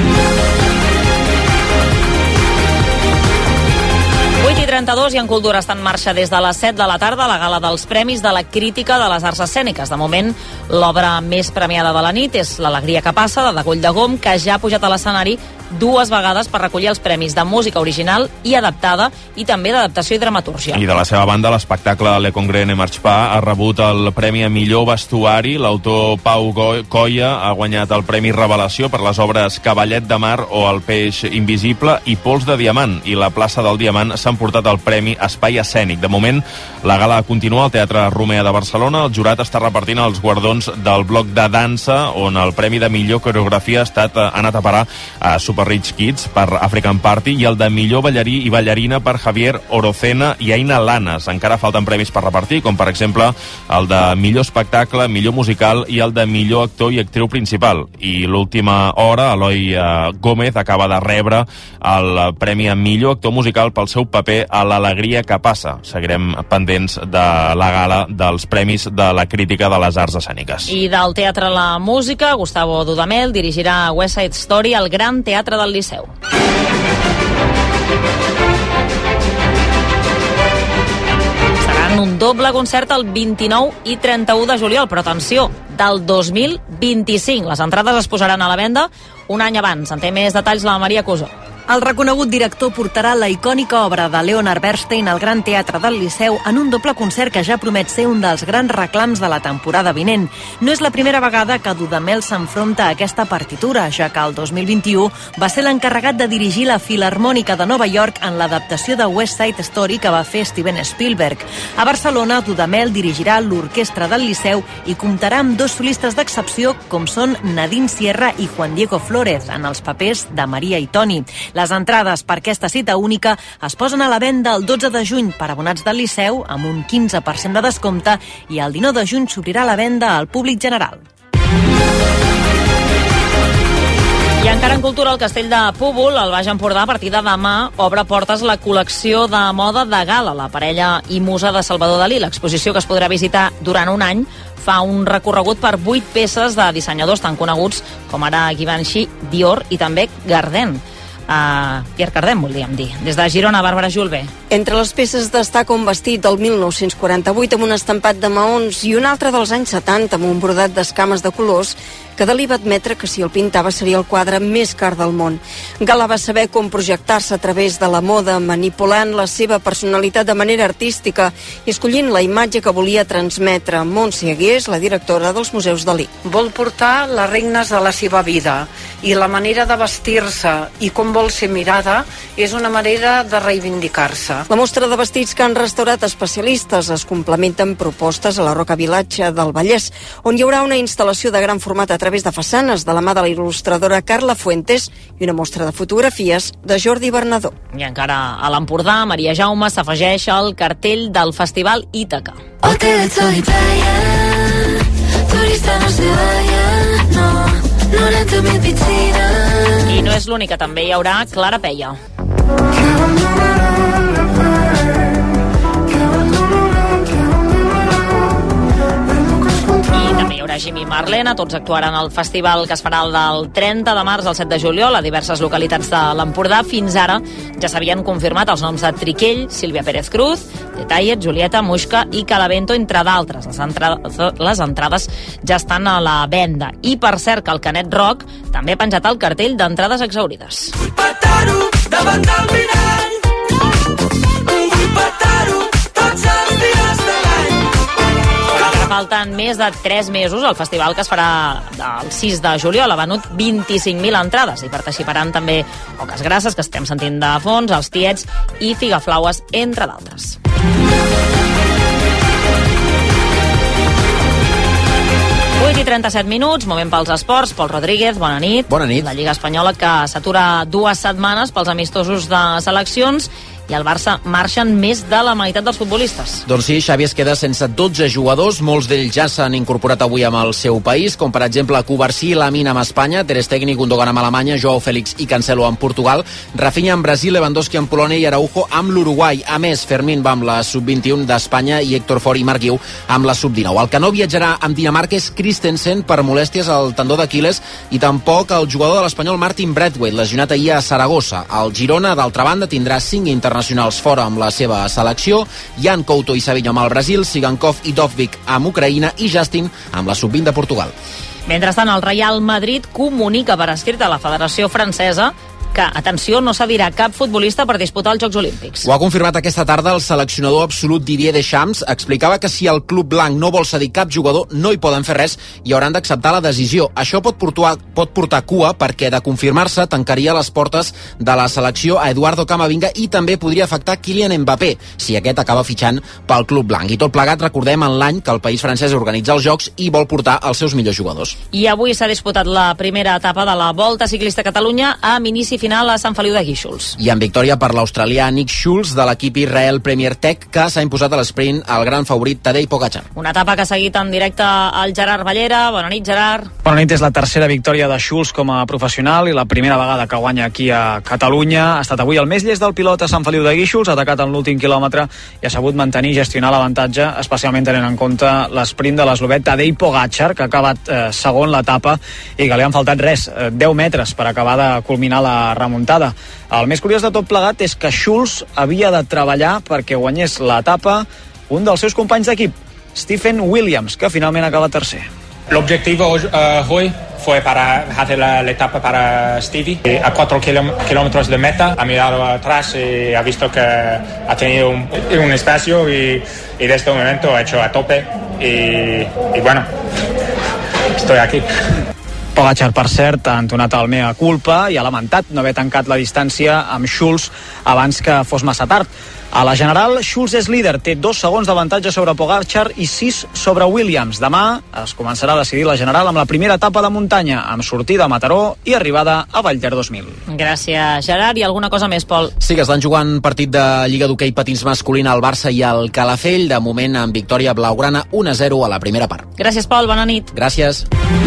8:32 i en Cultura està en marxa des de les 7 de la tarda la gala dels Premis de la Crítica de les Arts Escèniques. De moment, l'obra més premiada de la nit és L'Alegria que passa, de Degoll de Gom, que ja ha pujat a l'escenari 2 vegades per recollir els premis de música original i adaptada i també d'adaptació i dramatúrgia. I de la seva banda, l'espectacle Le Congrès ne marche pas ha rebut el premi a millor vestuari. L'autor Pau Coia ha guanyat el premi Revelació per les obres Cavallet de Mar o El peix invisible i Pols de Diamant. I la plaça del Diamant s'han portat el premi Espai Escènic. De moment, la gala continua al Teatre Romea de Barcelona. El jurat està repartint els guardons del bloc de dansa, on el premi de millor coreografia ha anat a parar a Super Rich Kids per African Party i el de millor ballarí i ballarina per Javier Orocena i Aina Lanes. Encara falten premis per repartir, com per exemple el de millor espectacle, millor musical i el de millor actor i actriu principal. I l'última hora, Eloi Gómez acaba de rebre el premi a millor actor musical pel seu paper a L'Alegria que passa. Seguirem pendents de la gala dels Premis de la Crítica de les Arts Escèniques. I del Teatre La Música, Gustavo Dudamel dirigirà West Side Story al Gran Teatre del Liceu. Seran un doble concert el 29 i 31 de juliol, però atenció, del 2025. Les entrades es posaran a la venda un any abans. En té més detalls la Maria Cusó. El reconegut director portarà la icònica obra de Leonard Bernstein al Gran Teatre del Liceu en un doble concert que ja promet ser un dels grans reclams de la temporada vinent. No és la primera vegada que Dudamel s'enfronta a aquesta partitura, ja que el 2021 va ser l'encarregat de dirigir la Filharmònica de Nova York en l'adaptació de West Side Story que va fer Steven Spielberg. A Barcelona, Dudamel dirigirà l'Orquestra del Liceu i comptarà amb dos solistes d'excepció com són Nadine Sierra i Juan Diego Flórez en els papers de Maria i Toni. Les entrades per aquesta cita única es posen a la venda el 12 de juny per abonats del Liceu amb un 15% de descompte i el 19 de juny s'obrirà la venda al públic general. I encara en cultura, el Castell de Púbol, al Baix Empordà, a partir de demà, obre portes la col·lecció de moda de Gala, la parella i musa de Salvador Dalí. L'exposició, que es podrà visitar durant un any, fa un recorregut per 8 peces de dissenyadors tan coneguts com ara Givenchy, Dior i també Gardin. Pierre Cardin, volíem dir. Des de Girona, Bàrbara Julve. Entre les peces destaca un vestit del 1948 amb un estampat de maons i un altre dels anys 70 amb un brodat d'escames de colors que Dalí va admetre que si el pintava seria el quadre més car del món. Gala va saber com projectar-se a través de la moda, manipulant la seva personalitat de manera artística i escollint la imatge que volia transmetre. Montse Agués, la directora dels Museus Dalí. Vol portar les regnes de la seva vida i la manera de vestir-se i com vol ser mirada és una manera de reivindicar-se. La mostra de vestits que han restaurat especialistes es complementa amb propostes a la Roca Vilatge del Vallès, on hi haurà una instal·lació de gran format a través de façanes de la mà de la il·lustradora Carla Fuentes i una mostra de fotografies de Jordi Bernadó. I encara a l'Empordà, Maria Jaume s'afegeix al cartell del Festival Ítaca. Hotel Sol y playa, turista no se vaya, no renta mi piscina. I no és l'única, també hi haurà Clara Peia. També hi haurà Jimmy Marlena, tots actuaran al festival que es farà el del 30 de març al 7 de juliol a diverses localitats de l'Empordà. Fins ara ja s'havien confirmat els noms de Triquell, Sílvia Pérez Cruz, Detallet, Julieta, Muixca i Calavento, entre d'altres. Les entrades ja estan a la venda. I per cert que el Canet Rock també ha penjat el cartell d'entrades exhaurides. Vull petar-ho davant del mirall, vull petar-ho tots els dies de l'any. Falten més de 3 mesos al festival que es farà el 6 de juliol. Ha venut 25.000 entrades i participaran també Oques Grasses, que estem sentint de fons, els Tiets i Figaflaues, entre d'altres. I 37 minuts, moment pels esports. Pol Rodríguez, bona nit. Bona nit. La Lliga Espanyola que s'atura 2 setmanes pels amistosos de seleccions i al Barça marxen més de la meitat dels futbolistes. Doncs sí, Xavi es queda sense 12 jugadors, molts d'ells ja s'han incorporat avui amb el seu país, com per exemple Cubarsí i Lamine amb Espanya, Ter Stegen i Gundogan amb Alemanya, Joao Félix i Cancelo amb Portugal, Rafinha amb Brasil, Lewandowski amb Polònia i Araujo amb l'Uruguai. A més, Fermín va amb la sub-21 d'Espanya i Héctor Fort i Marc Guiu amb la sub-19. El que no viatjarà amb Dinamarca és Christensen per molèsties al tendó d'Aquiles i tampoc el jugador de l'Espanyol Martin Braithwaite, lesionat ahir a Saragossa. El Girona, d'altra banda, tindrà 5 internacionals fora amb la seva selecció, Jan Couto i Savinho amb el Brasil, Sigankov i Dovvik amb Ucraïna i Justin amb la sub-20 de Portugal. Mentrestant, el Real Madrid comunica per escrit a la Federació Francesa que, atenció, no cedirà cap futbolista per disputar els Jocs Olímpics. Ho ha confirmat aquesta tarda el seleccionador absolut Didier Deschamps. Explicava que si el club blanc no vol cedir cap jugador, no hi poden fer res i hauran d'acceptar la decisió. Això pot portar cua perquè, de confirmar-se, tancaria les portes de la selecció a Eduardo Camavinga i també podria afectar Kylian Mbappé, si aquest acaba fitxant pel club blanc. I tot plegat, recordem, en l'any que el país francès organitza els Jocs i vol portar els seus millors jugadors. I avui s'ha disputat la primera etapa de la Volta Ciclista a Catalunya amb inici final a Sant Feliu de Guíxols. I amb victòria per l'australià Nick Schulz de l'equip Israel Premier Tech, que s'ha imposat a l'esprint al gran favorit Tadej Pogačar. Una etapa que ha seguit en directe al Gerard Ballera. Bona nit, Gerard. Bona nit, és la tercera victòria de Schulz com a professional i la primera vegada que guanya aquí a Catalunya. Ha estat avui el més llest del pilot a Sant Feliu de Guíxols, ha atacat en l'últim quilòmetre i ha sabut mantenir i gestionar l'avantatge, especialment tenint en compte l'esprint de l'eslovè Tadej Pogačar, que ha acabat segon l'etapa i que li han faltat 10 metres per acabar de culminar la remuntada. El més curiós de tot plegat és que Schulz havia de treballar perquè guanyés l'etapa un dels seus companys d'equip, Stephen Williams, que finalment acaba tercer. El objetivo hoy fue para hacer la etapa para Stevie. A 4 kilómetros de meta ha mirado atrás y ha visto que ha tenido un espacio y de este momento ha hecho a tope y bueno, estoy aquí. Pogačar, per cert, ha entonat el mea culpa i ha lamentat no haver tancat la distància amb Schulz abans que fos massa tard. A la general, Schulz és líder, té 2 segons d'avantatge sobre Pogačar i 6 sobre Williams. Demà es començarà a decidir la general amb la primera etapa de muntanya, amb sortida a Mataró i arribada a Vallter 2000. Gràcies, Gerard. I alguna cosa més, Pol? Sí, que estan jugant partit de Lliga d'Hoquei Patins masculina al Barça i al Calafell, de moment amb victòria blaugrana 1-0 a la primera part. Gràcies, Pol. Bona nit. Gràcies.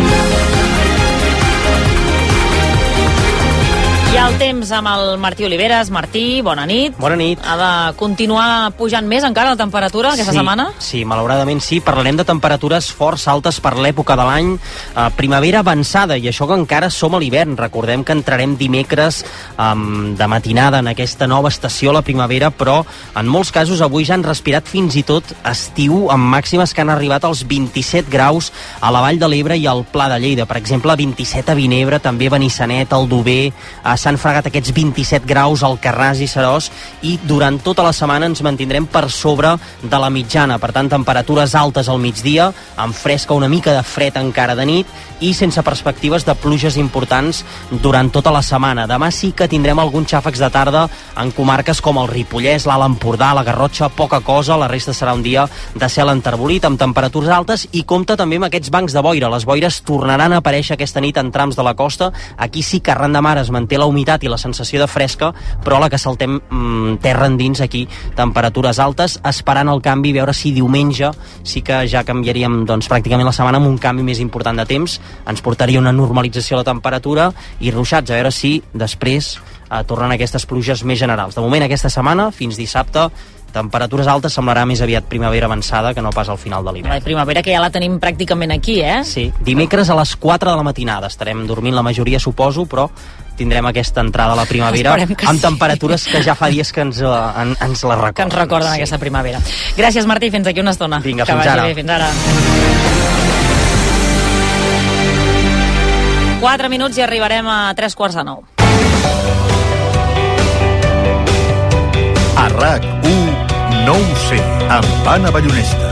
I el temps amb el Martí Oliveres. Martí, bona nit. Bona nit. Ha de continuar pujant més encara la temperatura aquesta setmana? Sí, malauradament sí. Parlarem de temperatures força altes per l'època de l'any. Primavera avançada, i això que encara som a l'hivern. Recordem que entrarem dimecres de matinada en aquesta nova estació, la primavera, però en molts casos avui ja han respirat fins i tot estiu, amb màximes que han arribat als 27 graus a la Vall de l'Ebre i al Pla de Lleida. Per exemple, 27 a Vinebre, també a Benissanet, Aldover, s'han fregat aquests 27 graus al Carràs i Seròs, i durant tota la setmana ens mantindrem per sobre de la mitjana. Per tant, temperatures altes al migdia, amb fresca, una mica de fred encara de nit, i sense perspectives de pluges importants durant tota la setmana. Demà sí que tindrem alguns xàfecs de tarda en comarques com el Ripollès, l'Alt Empordà, la Garrotxa, poca cosa. La resta serà un dia de cel enterbolit amb temperatures altes, i compta també amb aquests bancs de boira. Les boires tornaran a aparèixer aquesta nit en trams de la costa. Aquí sí que arran de mar es manté la humitat i la sensació de fresca, però a la que saltem terra endins, aquí temperatures altes, esperant el canvi, veure si diumenge sí que ja canviaríem pràcticament la setmana amb un canvi més important de temps. Ens portaria una normalització de la temperatura i ruixats, a veure si després tornen aquestes pluges més generals. De moment, aquesta setmana, fins dissabte, temperatures altes, semblarà més aviat primavera avançada que no pas al final de l'hivern. La primavera que ja la tenim pràcticament aquí, Sí, dimecres a les 4 de la matinada. Estarem dormint la majoria, suposo, però tindrem aquesta entrada a la primavera amb temperatures que ja fa dies que ens la recorden. Que ens recorden aquesta primavera. Gràcies, Martí. Fins aquí una estona. Vinga, fins ara. Bé, fins ara. 4 minuts i arribarem a 3:45. A RAC1, no ho sé, amb Anna Ballonesta.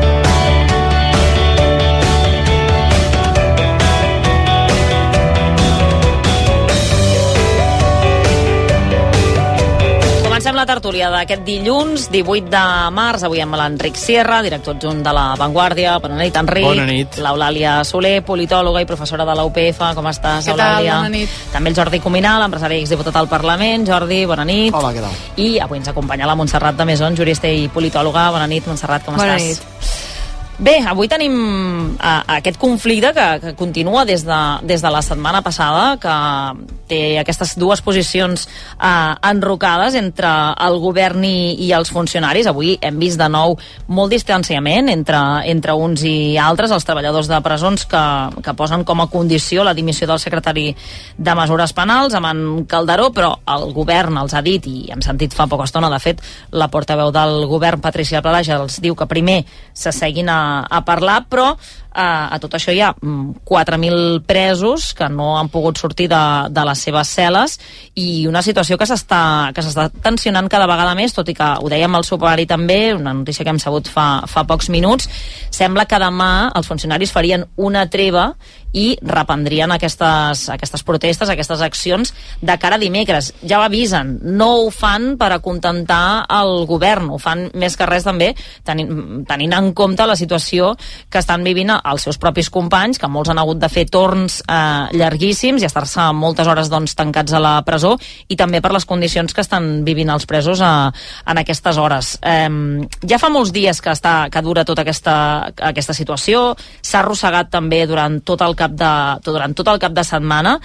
Comencem la tertúlia d'aquest dilluns, 18 de març, avui amb l'Enric Sierra, director adjunt de La Vanguardia. Bona nit, Enric. Bona nit. L'Eulàlia Soler, politòloga i professora de la UPF. Com estàs, Què Eulàlia? tal? Bona nit. També el Jordi Cuminal, empresari i exdiputat al Parlament. Jordi, bona nit. Hola, què tal? I avui ens acompanya la Montserrat de Mesón, jurista i politòloga. Bona nit, Montserrat, com Bona estàs? nit. Bé, avui tenim aquest conflicte que continua des de la setmana passada, que té aquestes dues posicions enrocades entre el govern i els funcionaris. Avui hem vist de nou molt distanciament entre uns i altres, els treballadors de presons que posen com a condició la dimissió del secretari de Mesures Penals, amb en Calderó, però el govern els ha dit, i hem sentit fa poca estona, de fet, la portaveu del govern, Patricia Pladalla, els diu que primer s'asseguin a parlar, però a tot això hi ha 4.000 presos que no han pogut sortir de les seves cel·les, i una situació que s'està tensionant cada vegada més, tot i que ho dèiem al sopari també, una notícia que hem sabut fa pocs minuts. Sembla que demà els funcionaris farien una treva i reprendrien aquestes protestes, aquestes accions de cara a dimecres. Ja ho avisen, no ho fan per acontentar el govern, ho fan més que res també tenint en compte la situació que estan vivint els seus propis companys, que molts han hagut de fer torns llarguíssims i estar-se moltes hores tancats a la presó, i també per les condicions que estan vivint els presos en aquestes hores. Ja fa molts dies que dura tota aquesta situació, s'ha arrossegat també durant tot el cap de setmana.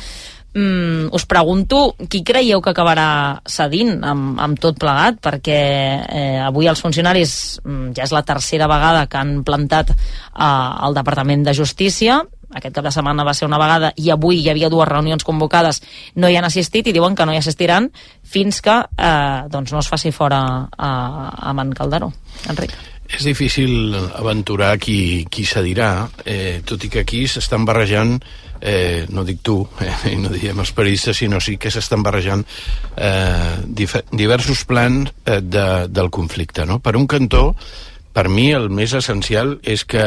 Us pregunto, qui creieu que acabarà cedint amb tot plegat? Perquè avui els funcionaris ja és la tercera vegada que han plantat al Departament de Justícia. Aquest cap de setmana va ser una vegada i avui hi havia 2 reunions convocades, no hi han assistit i diuen que no hi assistiran fins que no es faci fora amb en Calderó. Enric. És difícil aventurar qui cedirà, tot i que aquí s'estan barrejant, no dic tu, no diem els periodistes, sinó sí que s'estan barrejant diversos plans del conflicte. No? Per un cantó, per mi el més essencial és que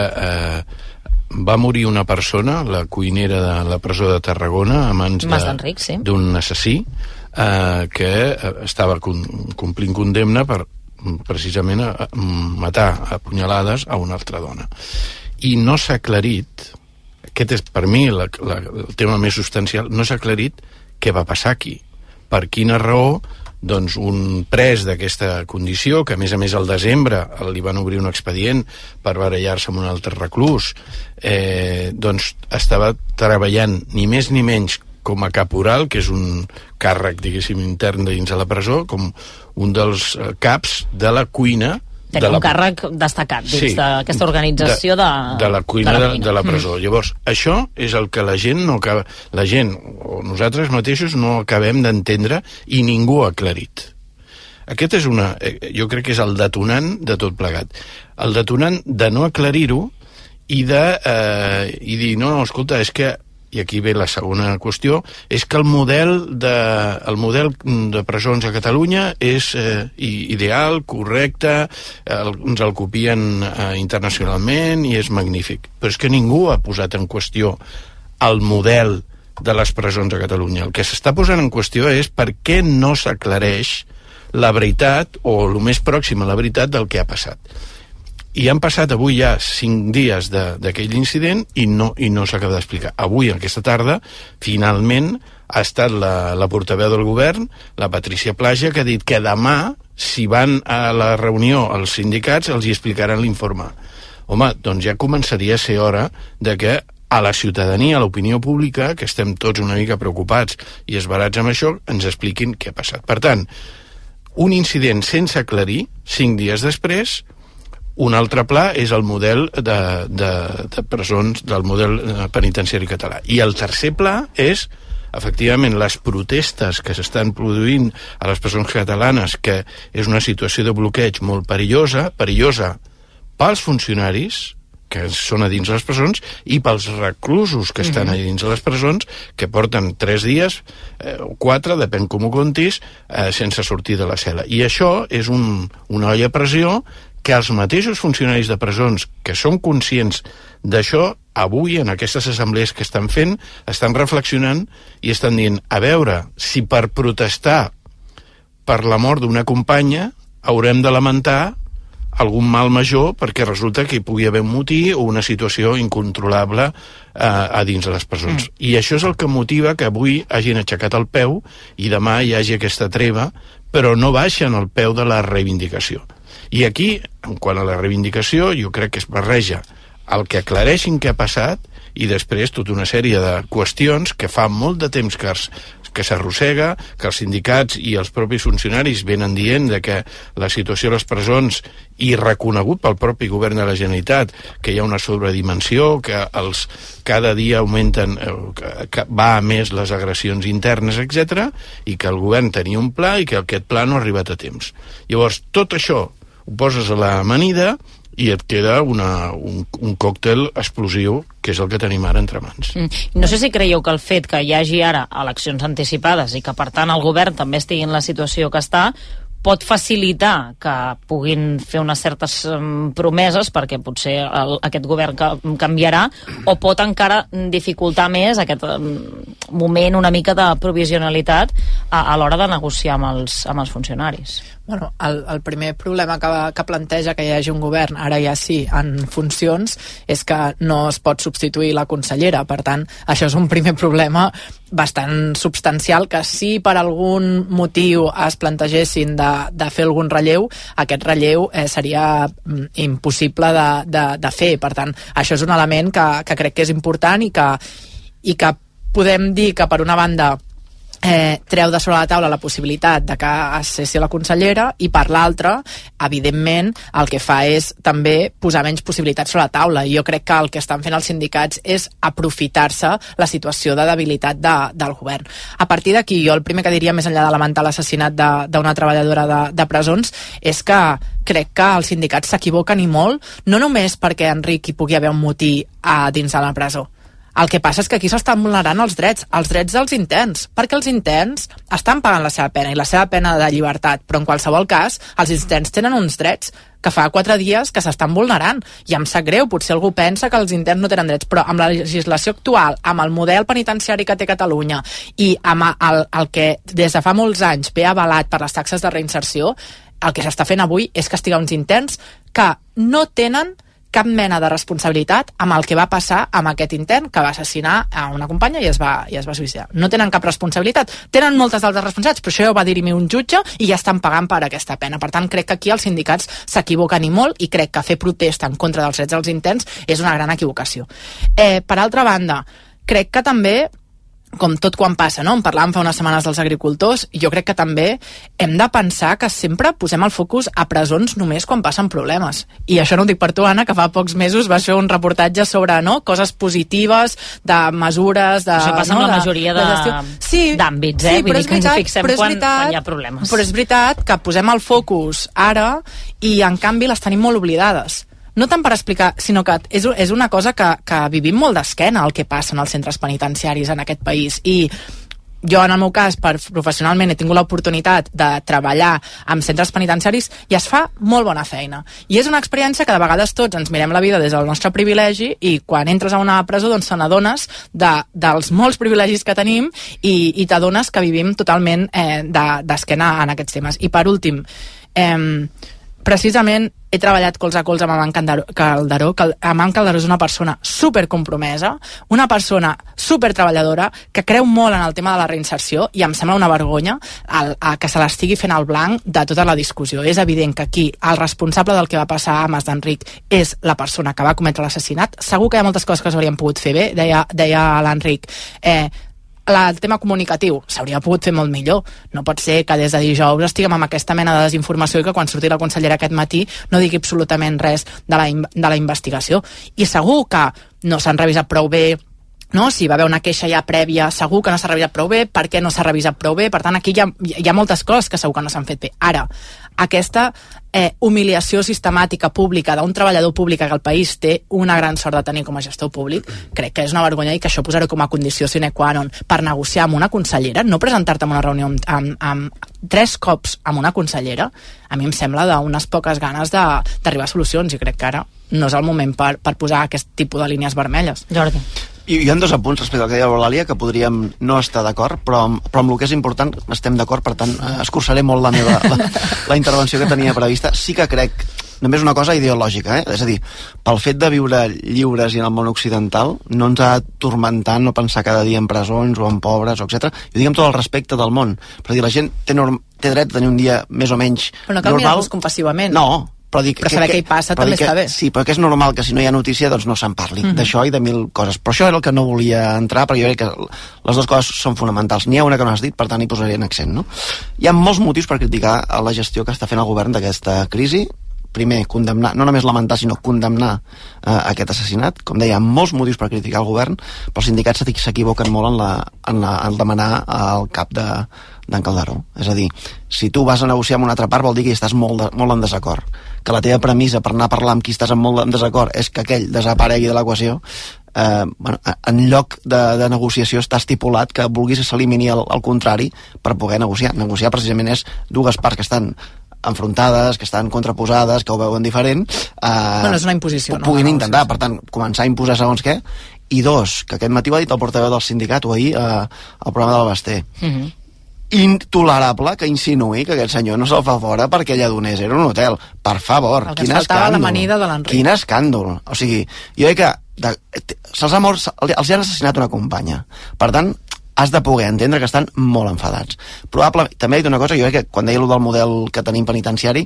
va morir una persona, la cuinera de la presó de Tarragona, a mans d'un assassí, que estava complint condemna per precisament a matar a punyalades a una altra dona. I no s'ha aclarit, aquest és per mi el tema més substancial, no s'ha aclarit què va passar aquí. Per quina raó doncs un pres d'aquesta condició, que a més al desembre li van obrir un expedient per barallar-se amb un altre reclús, doncs estava treballant ni més ni menys com a caporal, que és un càrrec, diguéssim, intern dins de la presó, com un dels caps de la cuina. Tenia un càrrec destacat dins d'aquesta organització de la cuina de la presó. Llavors, això és el que la gent o nosaltres mateixos no acabem d'entendre i ningú ha aclarit. Aquest és jo crec que és el detonant de tot plegat. El detonant de no aclarir-ho i dir, no, escolta, és que, i aquí ve la segona qüestió, és que el model de presons a Catalunya és ideal, correcte, ens el copien internacionalment i és magnífic. Però és que ningú ha posat en qüestió el model de les presons a Catalunya. El que s'està posant en qüestió és per què no s'aclareix la veritat o el més pròxim a la veritat del que ha passat. I han passat avui ja 5 dies d'aquell incident i no s'acaba d'explicar. Avui, aquesta tarda, finalment ha estat la portaveu del govern, la Patrícia Plaja, que ha dit que demà, si van a la reunió els sindicats, els hi explicaran l'informe. Home, doncs ja començaria a ser hora de que a la ciutadania, a l'opinió pública, que estem tots una mica preocupats i esbarats amb això, ens expliquin què ha passat. Per tant, un incident sense aclarir, 5 dies després. Un altre pla és el model de presons, del model penitenciari català. I el tercer pla és, efectivament, les protestes que s'estan produint a les presons catalanes, que és una situació de bloqueig molt perillosa pels funcionaris, que són a dins les presons, i pels reclusos que estan a dins de les presons, que porten 3 dies o 4, depèn com ho comptis, sense sortir de la cel·la. I això és una olla a pressió que els mateixos funcionaris de presons que són conscients d'això, avui, en aquestes assemblees que estan fent, estan reflexionant i estan dient, a veure, si per protestar per la mort d'una companya haurem de lamentar algun mal major perquè resulta que hi pugui haver un motí o una situació incontrolable a dins de les presons. I això és el que motiva que avui hagin aixecat el peu i demà hi hagi aquesta treva, però no baixen el peu de la reivindicació. I aquí, en quant a la reivindicació, jo crec que es barreja el que aclareixin què ha passat i després tota una sèrie de qüestions que fa molt de temps que s'arrossega, que els sindicats i els propis funcionaris venen dient de que la situació a les presons, i reconegut pel propi govern de la Generalitat, que hi ha una sobredimensió, que cada dia augmenten, que va a més les agressions internes, etc., i que el govern tenia un pla i que aquest pla no ha arribat a temps. Llavors, tot això ho poses a l'amanida i et queda un còctel explosiu, que és el que tenim ara entre mans. No sé si creieu que el fet que hi hagi ara eleccions anticipades i que, per tant, el govern també estigui en la situació que està, pot facilitar que puguin fer unes certes promeses, perquè potser aquest govern canviarà, o pot encara dificultar més aquest moment una mica de provisionalitat a l'hora de negociar amb els funcionaris. Bueno, el primer problema que planteja que hi hagi un govern, ara ja sí, en funcions, és que no es pot substituir la consellera. Per tant, això és un primer problema bastant substancial, que si per algun motiu es plantegessin de fer algun relleu, aquest relleu seria impossible de fer. Per tant, això és un element que crec que és important i que podem dir que, per una banda, treu de sobre la taula la possibilitat de que es cessi la consellera i per l'altra, evidentment, el que fa és també posar menys possibilitats sobre la taula, i jo crec que el que estan fent els sindicats és aprofitar-se la situació de debilitat del govern. A partir d'aquí, jo el primer que diria, més enllà de lamentar l'assassinat d'una treballadora de presons, és que crec que els sindicats s'equivoquen i molt, no només perquè Enric hi pugui haver un motí dins de la presó. El que passa és que aquí s'estan vulnerant els drets dels interns, perquè els interns estan pagant la seva pena, i la seva pena de llibertat, però en qualsevol cas, els interns tenen uns drets que fa 4 dies que s'estan vulnerant, i em sap greu, potser algú pensa que els interns no tenen drets, però amb la legislació actual, amb el model penitenciari que té Catalunya, i amb el que des de fa molts anys ve avalat per les taxes de reinserció, el que s'està fent avui és castigar uns interns que no tenen cap mena de responsabilitat amb el que va passar amb aquest intern que va assassinar a una companya i es va suïcidar. No tenen cap responsabilitat. Tenen moltes altres responsabilitats, però això ja ho va dirimir un jutge i ja estan pagant per aquesta pena. Per tant, crec que aquí els sindicats s'equivoquen i molt, i crec que fer protesta en contra dels drets dels interns és una gran equivocació. Per altra banda, crec que també, com tot quan passa, no? En parlàvem fa unes setmanes dels agricultors, i jo crec que també hem de pensar que sempre posem el focus a presons només quan passen problemes. I això no ho dic per tu, Anna, que fa pocs mesos vas fer un reportatge sobre coses positives, de mesures... Això passa amb la majoria d'àmbits, vull dir que ens fixem quan hi ha problemes. Però és veritat que posem el focus ara i en canvi les tenim molt oblidades. No tant per explicar, sinó que és una cosa que vivim molt d'esquena, el que passa en els centres penitenciaris en aquest país. I jo, en el meu cas, professionalment, he tingut l'oportunitat de treballar amb centres penitenciaris i es fa molt bona feina. I és una experiència que de vegades tots ens mirem la vida des del nostre privilegi, i quan entres a una presó doncs te n'adones dels molts privilegis que tenim i t'adones que vivim totalment d'esquena en aquests temes. I per últim, precisament he treballat colze a colze amb Amant Calderó, que Amant Calderó és una persona supercompromesa, una persona supertreballadora, que creu molt en el tema de la reinserció, i em sembla una vergonya que se l'estigui fent al blanc de tota la discussió. És evident que aquí el responsable del que va passar a Mas d'Enric és la persona que va cometre l'assassinat. Segur que hi ha moltes coses que s'haurien pogut fer bé, deia l'Enric. El tema comunicatiu s'hauria pogut fer molt millor. No pot ser que des de dijous estiguem amb aquesta mena de desinformació i que quan surti la consellera aquest matí no digui absolutament res de la investigació. I segur que no s'han revisat prou bé, no? Si va haver una queixa ja prèvia, segur que no s'ha revisat prou bé. Per què no s'ha revisat prou bé? Per tant, aquí hi ha moltes coses que segur que no s'han fet bé. Ara, aquesta humiliació sistemàtica pública d'un treballador públic que el país té una gran sort de tenir com a gestor públic, crec que és una vergonya, i que això posar-ho com a condició sine qua non per negociar amb una consellera, no presentar-te en una reunió amb 3 cops amb una consellera, a mi em sembla d'unes poques ganes d'arribar a solucions, i crec que ara no és el moment per posar aquest tipus de línies vermelles. Jordi. Hi ha 2 apunts respecte al que deia l'Eulàlia, que podríem no estar d'acord, però amb el que és important estem d'acord, per tant escurçaré molt la intervenció que tenia prevista. Sí que crec, només una cosa ideològica, és a dir, pel fet de viure lliures i en el món occidental, no ens ha de turmentar no pensar cada dia en presons o en pobres, etc. Jo dic amb tot el respecte del món, però la gent té dret a tenir un dia més o menys normal. Però no cal mirar-los compassivament. No, però saber què hi passa també està bé. Sí, però que és normal que si no hi ha notícia doncs no se'n parli d'això i de 1000 coses. Però això era el que no volia entrar, perquè jo crec que les 2 coses són fonamentals. N'hi ha una que no has dit, per tant hi posaré en accent, no? Hi ha molts motius per criticar la gestió que està fent el govern d'aquesta crisi. Primer, condemnar, no només lamentar, sinó condemnar aquest assassinat. Com deia, molts motius per criticar el govern, però els sindicats s'equivoquen molt en demanar el cap d'en Calderó. És a dir, si tu vas a negociar amb una altra part vol dir que hi estàs molt en desacord. Que la teva premissa per anar a parlar amb qui estàs molt en desacord és que aquell desaparegui de l'equació, en lloc de negociació està estipulat que vulguis que s'elimini el contrari per poder negociar. Negociar precisament és 2 parts que estan enfrontades, que estan contraposades, que ho veuen diferent, és una imposició, puguin intentar, per tant, començar a imposar segons què. I 2, que aquest matí ho ha dit el portaveu del sindicat, o ahir al programa del Basté, intolerable que insinuï que aquest senyor no se'l fa fora perquè ella donés, era un hotel, per favor, quin escàndol, quin escàndol. O sigui, jo crec que els han assassinat una companya, per tant has de poder entendre que estan molt enfadats. Probablement, també he dit una cosa, jo crec que quan deia allò del model que tenim penitenciari,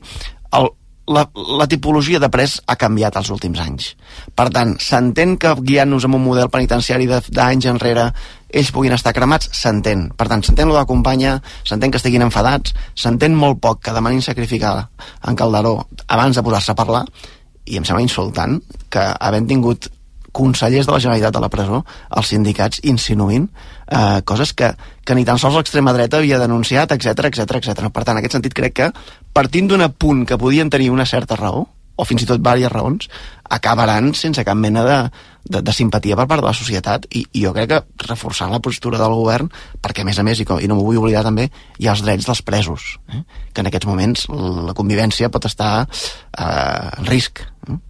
la tipologia de pres ha canviat els últims anys. Per tant, s'entén que guiant-nos amb un model penitenciari d'anys enrere ells puguin estar cremats, s'entén. Per tant, s'entén lo de la companya, s'entén que estiguin enfadats, s'entén molt poc que demanin sacrificar en Calderó abans de posar-se a parlar, i em sembla insultant que havent tingut consellers de la Generalitat a la presó, els sindicats insinuïn coses que ni tan sols l'extrema dreta havia denunciat, etc. Per tant, en aquest sentit crec que partint d'un punt que podien tenir una certa raó, o fins i tot diverses raons, acabaran sense cap mena de simpatia per part de la societat, i jo crec que reforçant la postura del govern, perquè a més, i no m'ho vull oblidar també, hi ha els drets dels presos, que en aquests moments la convivència pot estar en risc.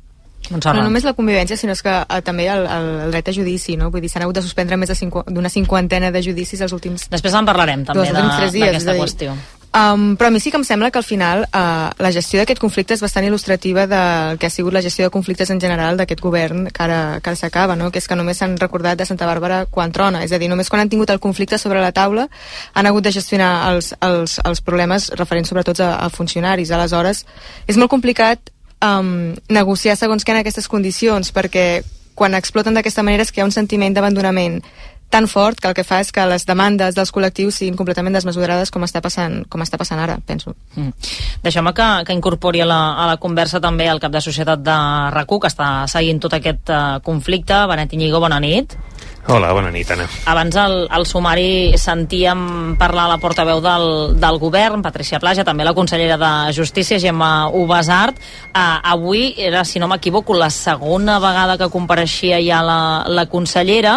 No només la convivència, sinó que també el dret a judici, no? Vull dir, s'han hagut de suspendre més d'una 50 de judicis els últims... Després en parlarem també d'aquesta qüestió. Però a mi sí que em sembla que al final la gestió d'aquest conflicte és bastant il·lustrativa del que ha sigut la gestió de conflictes en general d'aquest govern que ara s'acaba, no? Que és que només s'han recordat de Santa Bàrbara quan trona, és a dir, només quan han tingut el conflicte sobre la taula han hagut de gestionar els problemes referents sobretot a funcionaris. Aleshores, és molt complicat negociar segons què en aquestes condicions, perquè quan exploten d'aquesta manera és que hi ha un sentiment d'abandonament tan fort que el que fa és que les demandes dels col·lectius siguin completament desmesurades com està passant ara, penso. Deixeu-me que incorpori a la conversa també el cap de societat de RAC1, que està seguint tot aquest conflicte. Benet Iñigo, bona nit. Hola, bona nit, Anna. Abans al sumari sentíem parlar la portaveu del govern, Patricia Plaja, també la consellera de Justícia, Gemma Ubasart. Avui era, si no m'equivoco, la segona vegada que compareixia ja la consellera.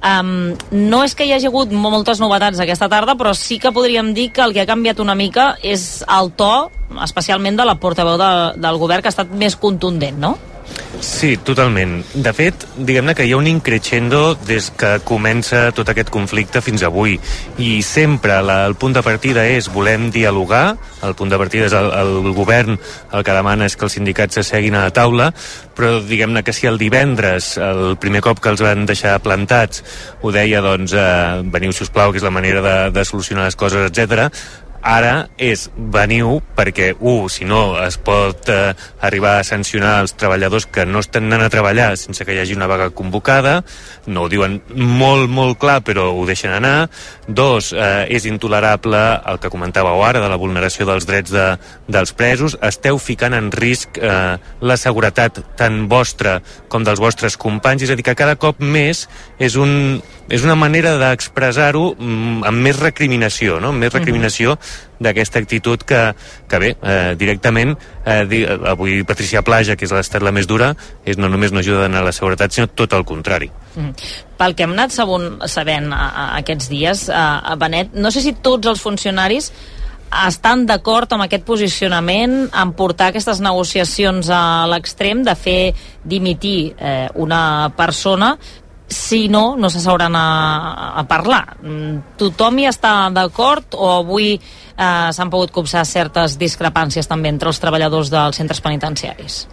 No és que hi hagi hagut moltes novetats aquesta tarda, però sí que podríem dir que el que ha canviat una mica és el to, especialment de la portaveu del govern, que ha estat més contundent, no? Sí, totalment. De fet, diguem-ne que hi ha un increixendo des que comença tot aquest conflicte fins avui, i sempre el punt de partida és volem dialogar, el punt de partida és el govern el que demana és que els sindicats s'asseguin a la taula, però diguem-ne que si el divendres, el primer cop que els van deixar plantats, ho deia, doncs, veniu, sisplau, que és la manera de solucionar les coses, etc. Ara és veniu perquè, si no es pot arribar a sancionar els treballadors que no estan anant a treballar sense que hi hagi una vaga convocada, no ho diuen molt, molt clar, però ho deixen anar. 2, és intolerable el que comentàveu ara de la vulneració dels drets dels presos. Esteu ficant en risc la seguretat tant vostra com dels vostres companys, és a dir, que cada cop més és una manera d'expressar-ho amb més recriminació, no? Amb més recriminació d'aquesta actitud que bé, directament avui Patricia Plaja, que és l'estat la més dura, no només no ajuda a anar a la seguretat, sinó tot el contrari. Pel que hem anat sabent aquests dies, Benet, no sé si tots els funcionaris estan d'acord amb aquest posicionament, en portar aquestes negociacions a l'extrem de fer dimitir una persona. Si no s'asseuran a parlar. Tothom hi està d'acord o avui s'han pogut copsar certes discrepàncies també entre els treballadors dels centres penitenciaris?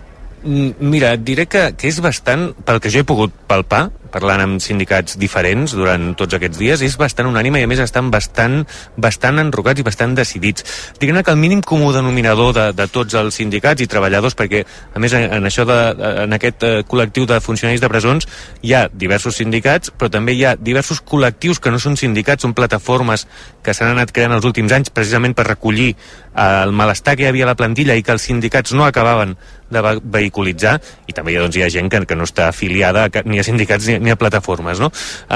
Mira, et diré que és bastant, pel que jo he pogut palpar, parlant amb sindicats diferents durant tots aquests dies, és bastant unànime i a més estan bastant enrocats i bastant decidits. Diguem que el mínim comú denominador de tots els sindicats i treballadors, perquè a més en aquest col·lectiu de funcionaris de presons hi ha diversos sindicats, però també hi ha diversos col·lectius que no són sindicats, són plataformes que s'han anat creant els últims anys precisament per recollir el malestar que hi havia a la plantilla i que els sindicats no acabaven de vehiculitzar, i també hi ha gent que no està afiliada ni a sindicats ni a plataformes, no?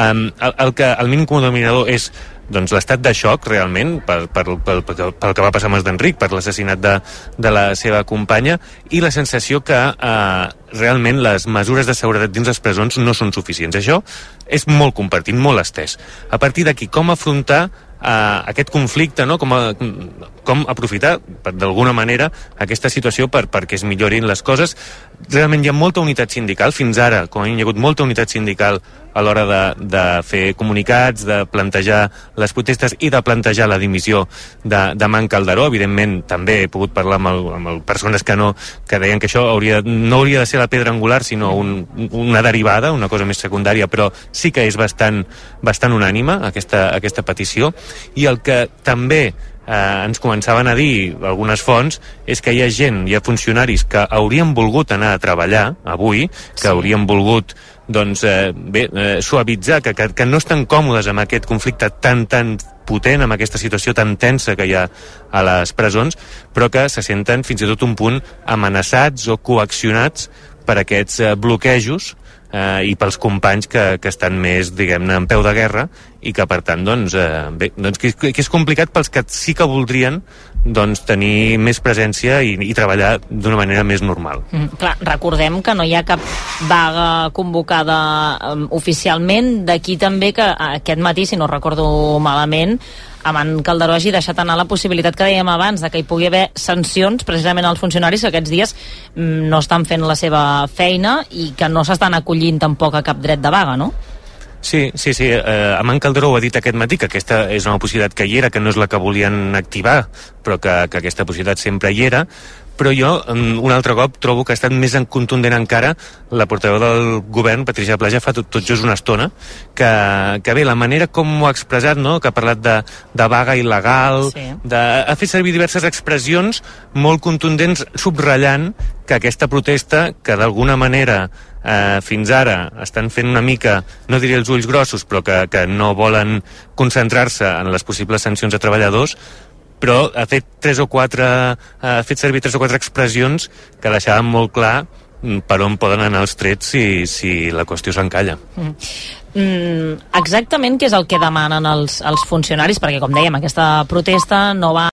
El mínim comú denominador és l'estat de xoc realment pel que va passar amb Enric, per l'assassinat de la seva companya, i la sensació que realment les mesures de seguretat dins les presons no són suficients. Això és molt compartit, molt estès. A partir d'aquí, com afrontar aquest conflicte, no? Com aprofitar d'alguna manera aquesta situació perquè es millorin les coses. Realment hi ha molta unitat sindical, fins ara com hi ha hagut molta unitat sindical a l'hora de fer comunicats, de plantejar les protestes i de plantejar la dimissió de Man Calderó. Evidentment també he pogut parlar amb persones que deien que això no hauria de ser la pedra angular, sinó una derivada, una cosa més secundària, però sí que és bastant unànime aquesta petició. I el que també ens començaven a dir algunes fonts és que hi ha gent, hi ha funcionaris que haurien volgut anar a treballar avui, que haurien volgut suavitzar, que no estan còmodes amb aquest conflicte tan potent, amb aquesta situació tan tensa que hi ha a les presons, però que se senten fins i tot un punt amenaçats o coaccionats per aquests bloquejos i pels companys que estan més, diguem-ne, en peu de guerra i que, per tant, que és complicat pels que sí que voldrien tenir més presència i treballar d'una manera més normal. Clar, recordem que no hi ha cap vaga convocada oficialment, d'aquí també que aquest matí, si no recordo malament, Amant Calderó hagi deixat anar la possibilitat que dèiem abans de que hi pugui haver sancions precisament als funcionaris que aquests dies no estan fent la seva feina i que no s'estan acollint tampoc a cap dret de vaga, no? Sí. Amant Calderó ho ha dit aquest matí, que aquesta és una possibilitat que hi era, que no és la que volien activar, però que aquesta possibilitat sempre hi era. Però jo, un altre cop, trobo que ha estat més contundent encara la portaveu del govern, Patricia Plaja, fa tot just una estona, que bé, la manera com ho ha expressat, no?, que ha parlat de vaga il·legal, ha fet servir diverses expressions molt contundents, subratllant que aquesta protesta, que d'alguna manera fins ara estan fent una mica, no diré els ulls grossos, però que no volen concentrar-se en les possibles sancions a treballadors, però ha fet servir 3 o 4 expressions que deixaven molt clar per on poden anar els trets si la qüestió s'encalla. Exactament què és el que demanen els funcionaris? Perquè, com dèiem, aquesta protesta no va